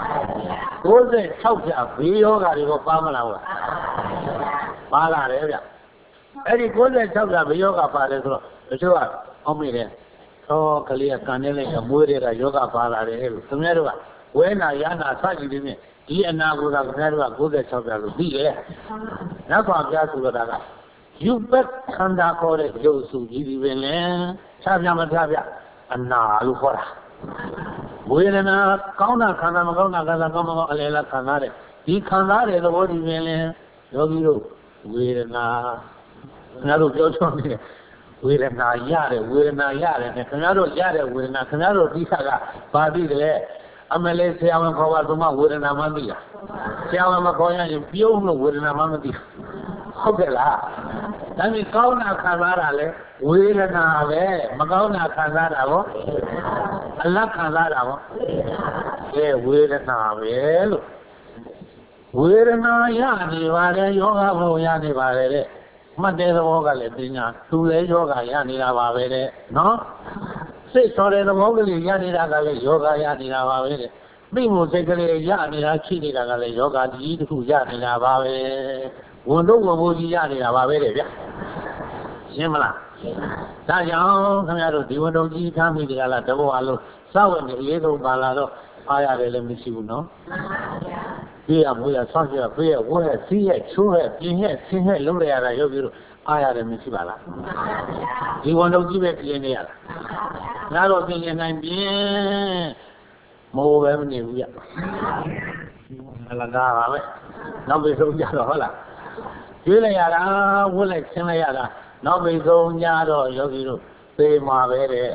96ပြဘေးယောဂါတွေကိုပါမလားဟုတ်လားပါလာတယ်ဗျအဲ့ဒီ96ပြဘေးယောဂါပါတယ်ဆိုတော့တချို့ကအောက်မိတယ်ဟောကလေးကကန်နေလိုက်မွေးတဲ့ကယောဂါပါလာတယ်လို့ခင်ဗျားတို့ကဝဲနာရနာစကြည့်နေတယ်ဒီအနာကိုကခင်ဗျားတို့က96ပြလို့ပြီးတယ်နောက်ပါပြဆိုတာကယူပက်ခန္ဓာခေါ်တဲ့ရုပ်စုကြီးဒီပင်လေခြားပြမခြားပြအနာလို့ခေါ်တာဝေဒနာကောင်းတာခန္ဓာမကောင်းတာခန္ဓာကောင်းမကောင်းအလယ်လားခံစားတယ်ဒီခံစားတဲ့သဘောဒီပင်လေယောဂီတို့ဝေဒနာခင်ဗျားတို့ပြောချောနေတယ်ဝေဒနာရတယ်နဲ့ခင်ဗျားတို့ရတဲ့ဝေဒနာခင်ဗျားတို့ဒီခါကဘာသိတယ်အမလေးဆရာဝန်ခေါ်ပါတော့မှဝေဒနာမှသိတာဆရာဝန်မခေါ်ရင်ပြုံးလို့ဝေဒနာမှမသိဟုတ်ကဲ့လားဒါပေမဲ့ကောင်းတာခံစားတာလေဝေဒနာပဲမကောင်းတာခံစားတာရောအလတ်ခံစားတာရောဝေဒနာပဲလို့ဝေဒနာရနေပါတယ်ယောဂဘုံရနေပါတယ်တဲ့မှတ်တဲ့သဘောကလည်းပညာသူလည်းယောဂရနေတာပါပဲတဲ့နော်စိတ်ဆော်တဲ့သဘောကလေးရနေတာကလည်းယောဂရနေတာပါပဲတဲ့မိမှုစိတ်ကလေးရနေတာရှိနေတာကလည်းယောဂကြီးတစ်ခုရနေတာပါပဲဝန်တော့ဝန်ဖို့ကြီးရနေတာပါပဲတဲ့ဗျရှင်းမလားဒါကြောင့်ခင်ဗျားတို့ဒီဝန်တော့ကြီးထားမိကြလားတဘောအလုံးစောင့်နေအရေးဆုံးပါလာတော့အားရတယ်လည်းမရှိဘူးနော်ပြေးရမွေးရဆောင်းရပြေးရဝဲစီးရချိုးရပြင်းရဆင်းရလုံးရတာရုပ်ပြီးတော့အားရတယ်မရှိပါလားဒီဝန်တော့ကြီးပဲပြင်းနေရတာငါတော့ပြင်းနိုင်ပြင်းမိုးပဲမနေဘူးဗျအလကားပါပဲနောက်ပြီးဆုံးကြတော့ဟုတ်လားကျွေးလိုက်ရတာဝှက်လိုက်ဆင်းလိုက်ရတာနောက်ပိဆုံးကြတော့ယောဂီတို့သေမှာပဲတဲ့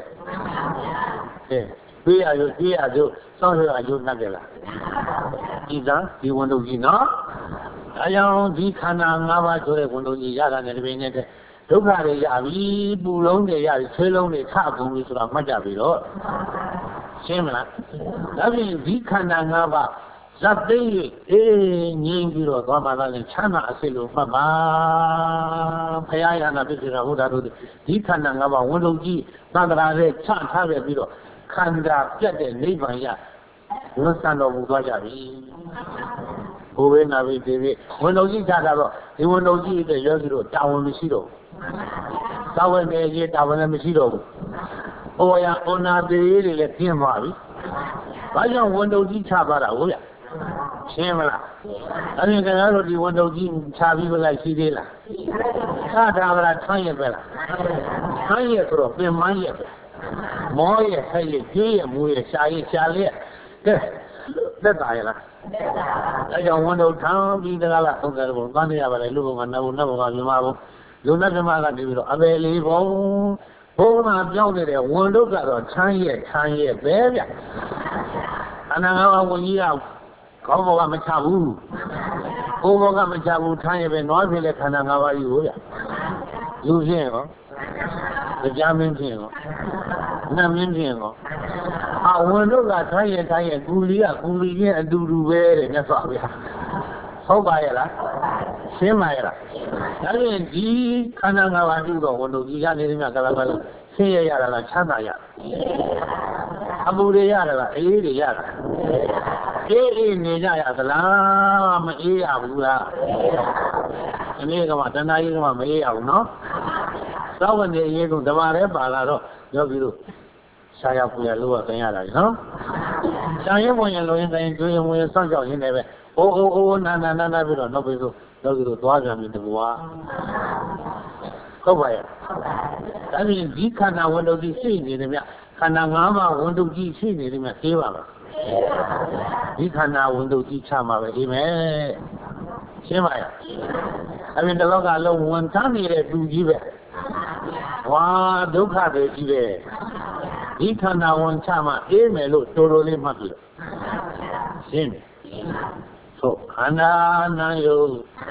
ပြေးရလို့ပြေးရလို့စောင့်ရအကျိုးနဲ့ကြလားဒီသားဒီဝန်တို့ကြီးနော်ဒါကြောင့်ဒီခန္ဓာ၅ပါးဆိုတဲ့ဝန်တို့ကြီးရတာနဲ့တပင်းနဲ့ဒုက္ခတွေရပြီပူလုံးတွေရပြီဆွေးလုံးတွေခကုန်ပြီဆိုတာမှတ်ကြပြီတော့ရှင်းမလားဒါဖြင့်ဒီခန္ဓာ၅ပါးဇတ်သိအေးငြိမ်းပြီးတော့သွားမှသာချမ်းသာအစစ်လို့မှတ်ပါဖရာရဟနာဖြစ်နေတာဟုတ်တာတို့ဒီခန္ဓာ၅ပါးဝန်တို့ကြီးသန္တရာနဲ့ချထားခဲ့ပြီးတော့ခန္ဓာပြတ်တဲ့နိဗ္ဗာန်ရဝန်ဆံတော်မူသွားကြပြီဘုရားနာပြီဒီဝန်တို့ကြီးချတာတော့ဒီဝန်တို့ကြီးတဲ့ယောဂီတို့တာဝန်မရှိတော့တာဝန်နဲ့ရေးတာဝန်လည်းမရှိတော့ဘူးဟောရဩနာတေးတွေလည်းပြင်းသွားပြီဘာကြောင့်ဝန်တို့ကြီးချပါတာဟုတ်ဗျရှင်းမလားအဲ့ဒီခင်ဗျားတို့ဒီဝန်တို့ကြီးချပြီးမလိုက်ရှိသေးလားချတာကလားထွန်းရပဲလားထွန်းရဆိုတော့ပြင်မရပဲမောရဟဲ့ရကြီးရမူရရှာရရှာလျက်ကဲသက်သာရလားအဲကြောင့်ဝန်တို့ထမ်းပြီးတကားလားသုံးတယ်ဘုံသွားနေရပါလေလူဘုံကနတ်ဘုံနတ်ဘုံကမြမဘုံလူနတ်မြမကနေပြီးတော့အပေလေးဘုံဘုံမှာပြောင်းနေတဲ့ဝန်တို့ကတော့ချမ်းရဲ့ပဲဗျအနာငါဝန်ကြီးကကောင်းဘောကမချဘူးဘုံဘောကမချဘူးထမ်းရဲ့ပဲနွားဖြစ်တဲ့ခန္ဓာ၅ပါးကြီးကိုဗျလူဖြင့်ရောကြားမင်းဖြင့်ရောနတ်မင်းဖြင့်ရောဝန်တို့ကထမ်းရဲ့ကူလီချင်းအတူတူပဲတဲ့မြတ်စွာဘုရားဟုတ်ပါရဲ့လားရှင်းပါရဲ့လားဒါဖြင့်ဒီခန္ဓာ၅ပါးပြုတော့ဝန်တို့ကြီးရနေတယ်မြတ်ကလာပါလို့ဆင်းရဲရတာလားချမ်းသာရအပူတွေရတာလားအေးတွေရတာအေးနေကြရသလားမအေးရဘူးလားဒီနေ့ကမှတဏှာကြီးကမှမအေးရဘူးနော်သောက်ကနေအေးကုန်ဓမ္မလည်းပါလာတော့ယောဂီတို့ရှားရပူရလို့ကခင်ရတာနော်ရှားရင်ဝင်ရင်လို့ရင်တိုင်းကျွေးရင်ဝင်စောင့်ကြောက်ရင်းနေပဲအိုးနာပြီးတော့နောက်ပြီးဆိုယောဂီတို့သွားကြပြီတကွာဟုတ်ပါရဲ့ဒါဖြင့်ဒီခန္ဓာဝန်တုပ်ကြီးရှိနေတယ်မြခန္ဓာ၅ပါးဝန်တုပ်ကြီးရှိနေတယ်မြသိပါလားဒီခန္ဓာဝန်တုပ်ကြီးချမှာပဲအေးမယ်ရှင်းပါရဲ့အပြင်တလောကလုံးဝန်ထမ်းနေတဲ့သူကြီးပဲဝါဒုက္ခတွေကြီးပဲဒီခန္ဓာဝန်ချမှာအေးမယ်လို့တော်တော်လေးမှတ်ပြီရှင်းတယ်ဆိုခန္ဓာနာယု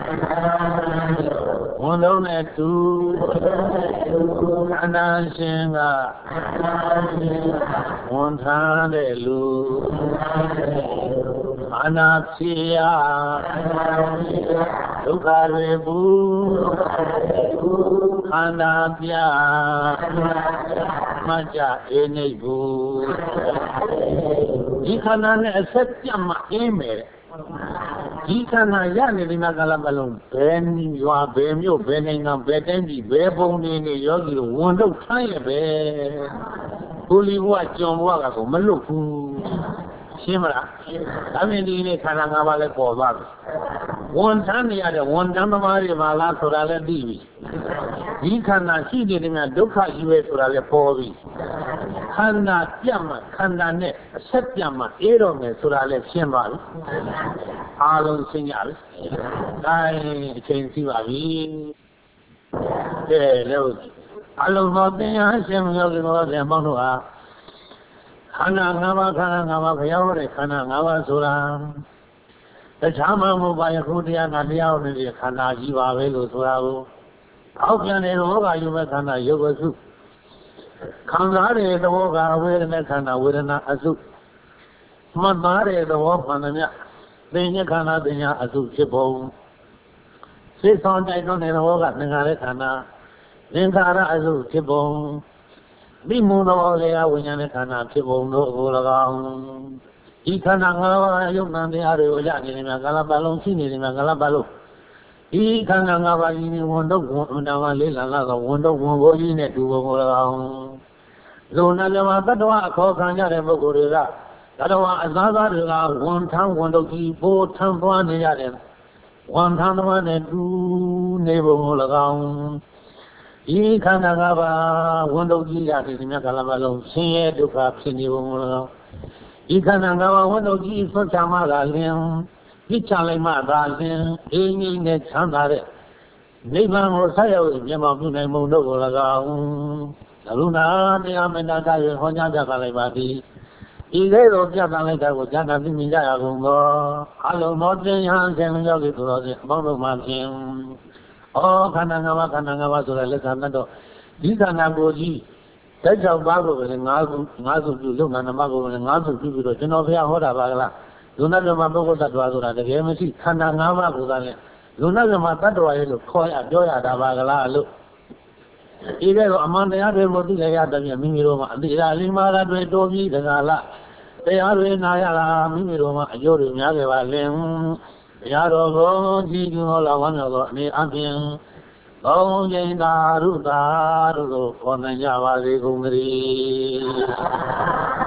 ဝန်လုံးနဲ့တူခန္ဓာရှင်ကဝန်ထမ်းတဲ့လူခန္ဓာဖြစ်ရဒုက္ခတွေဘူးခန္ဓာပြမကြအေးနေဘူးဒီခန္ဓာနဲ့အဆက်ပြတ်မှအေးမယ်ဒီခန္ဓာရနေတဲ့ကလပလုံးဘယ်ရွာဘယ်မြို့ဘယ်နိုင်ငံဘယ်တိုင်းပြည်ဘယ်ပုံနေနေယောဂီတို့ဝန်တော့ထိုင်းရပဲကိုလီဘဝကြုံဘဝကကိုမလွတ်ဘူးရှင်းမလားဒါမြင်ဒီနေ့ခန္ဓာ၅ပါးလည်းပေါ်သွားပြီဝန်ထမ်းနေရတဲ့ဝန်ထမ်းသမားတွေပါလားဆိုတာလည်းသိပြီဒီခန္ဓာရှိနေတဲ့များဒုက္ခကြီးပဲဆိုတာလည်းပေါ်ပြီခန္ဓာပြတ်မှခန္ဓာနဲ့အဆက်ပြတ်မှအေးတော့မယ်ဆိုတာလည်းရှင်းပါပြီအားလုံးရှင်းကြပြီဒါအချိန်ရှိပါပြီကဲလို့အလုံးစုံသင်ရရှင်းမလို့ဒီတော့ပြန်ပေါင်းတော့ခန္ဓာ၅ပါးဘုရားဟောတဲ့ခန္ဓာ၅ပါးဆိုတာတခြားမှမဟုတ်ပါယခုတရားနာတရားနေတဲ့ခန္ဓာကြီးပါပဲလို့ဆိုတာကိုအောက်ပြန်တဲ့ဘောကယူမဲ့ခန္ဓာယုတ်အစုခံစားတဲ့သဘောကဝေဒနာခန္ဓာဝေဒနာအစုမှတ်သားတဲ့သဘောမှန်သမျှသင်္ညခန္ဓာသင်္ညာအစုဖြစ်ပုံစိတ်ဆောင်တိုက်တွန်းတဲ့သဘောကသင်္ခါရခန္ဓာသင်္ခါရအစုဖြစ်ပုံဒီမူတော်လေဝိညာဉ်နဲ့ခန္ဓာဖြစ်ပုံတို့ကို၎င်းဒီခန္ဓာ၅ပါးယုတ်နံတရားတွေကိုရနေတယ်များကာလပတ်လုံးရှိနေတယ်များကာလပတ်လုံးဒီခန္ဓာ၅ပါးကြီးဝန်တော့ဝန်တော်ကလေးလာတော့ဝန်တော့ဝန်ကိုကြီးနဲ့တူပုံကို၎င်းဇုံနာမြမတတ္တဝအခေါ်ခံကြတဲ့ပုဂ္ဂိုလ်တွေကတတ္တဝအစားစားတွေကဝန်ထမ်းဝန်တော့ကြီးပိုးထမ်းသွားနေရတယ်ဝန်ထမ်းသမားနဲ့တူနေပုံကို၎င်းဒီခန္ဓာ၅ပါးဝန်တော့ကြီးရတယ်ဒီမြတ်ကာလပတ်လုံးဆင်းရဲဒုက္ခဖြစ်နေပုံကို၎င်းဒီခန္ဓာ၅ပါးဝန်တော့ကြီးဆွတ်ချမှသာလျှင်ပြစ်ချလိုက်မှသာလျှင်အင်းကြီးနဲ့ချမ်းသာတဲ့ Nibbanaကိုဆက်ရောက်မြတ်မောင်ပြုနိုင်မှုတို့ကို၎င်းကရုဏာတရားမေတ္တာသာ၍ဟောကြားပြသလိုက်ပါသည်ဤကဲ့သို့ပြသလိုက်တာကိုဉာဏ်သိမြင်ကြရကုန်သောအလုံးသောတရားဆင်ရောက်ပြီးဆိုတော့အပေါင်းတို့မှဖြင့်ခန္ဓာ၅ပါးဆိုတဲ့လက်ခံတတ်တော့ဒီခန္ဓာကိုယ်ကြီးတက်၆ပါးကိုပဲ၅စုပြုလုံနာနမကိုလည်း၅စုပြုပြီးတော့ကျွန်တော်ဘုရားဟောတာပါကလားလူနာမြမပုဂ္ဂိုလ်တ attva ဆိုတာတကယ်မရှိခန္ဓာ၅ပါးကိုသာလဲလူနာမြမတ attva ရဲ့လို့ခေါ်ရပြောရတာပါကလားလို့ဒီကဲတော့အမှန်တရားတွေကိုသိရတဲ့မိမိတို့မှာအတိအကျလေးမာတာတွေတိုးပြီးတကားလားတရားတွေနာရတာမိမိတို့မှာအကျိုးတွေများခဲ့ပါလင်တရားတော်ကိုကြည်ကျူးဟောလာဝမ်းမြောက်သောအနေအပြင်ကောင်းခြင်းသာရုသာတို့ကိုခေါ်နိုင်ကြပါစေကုန်သတည်း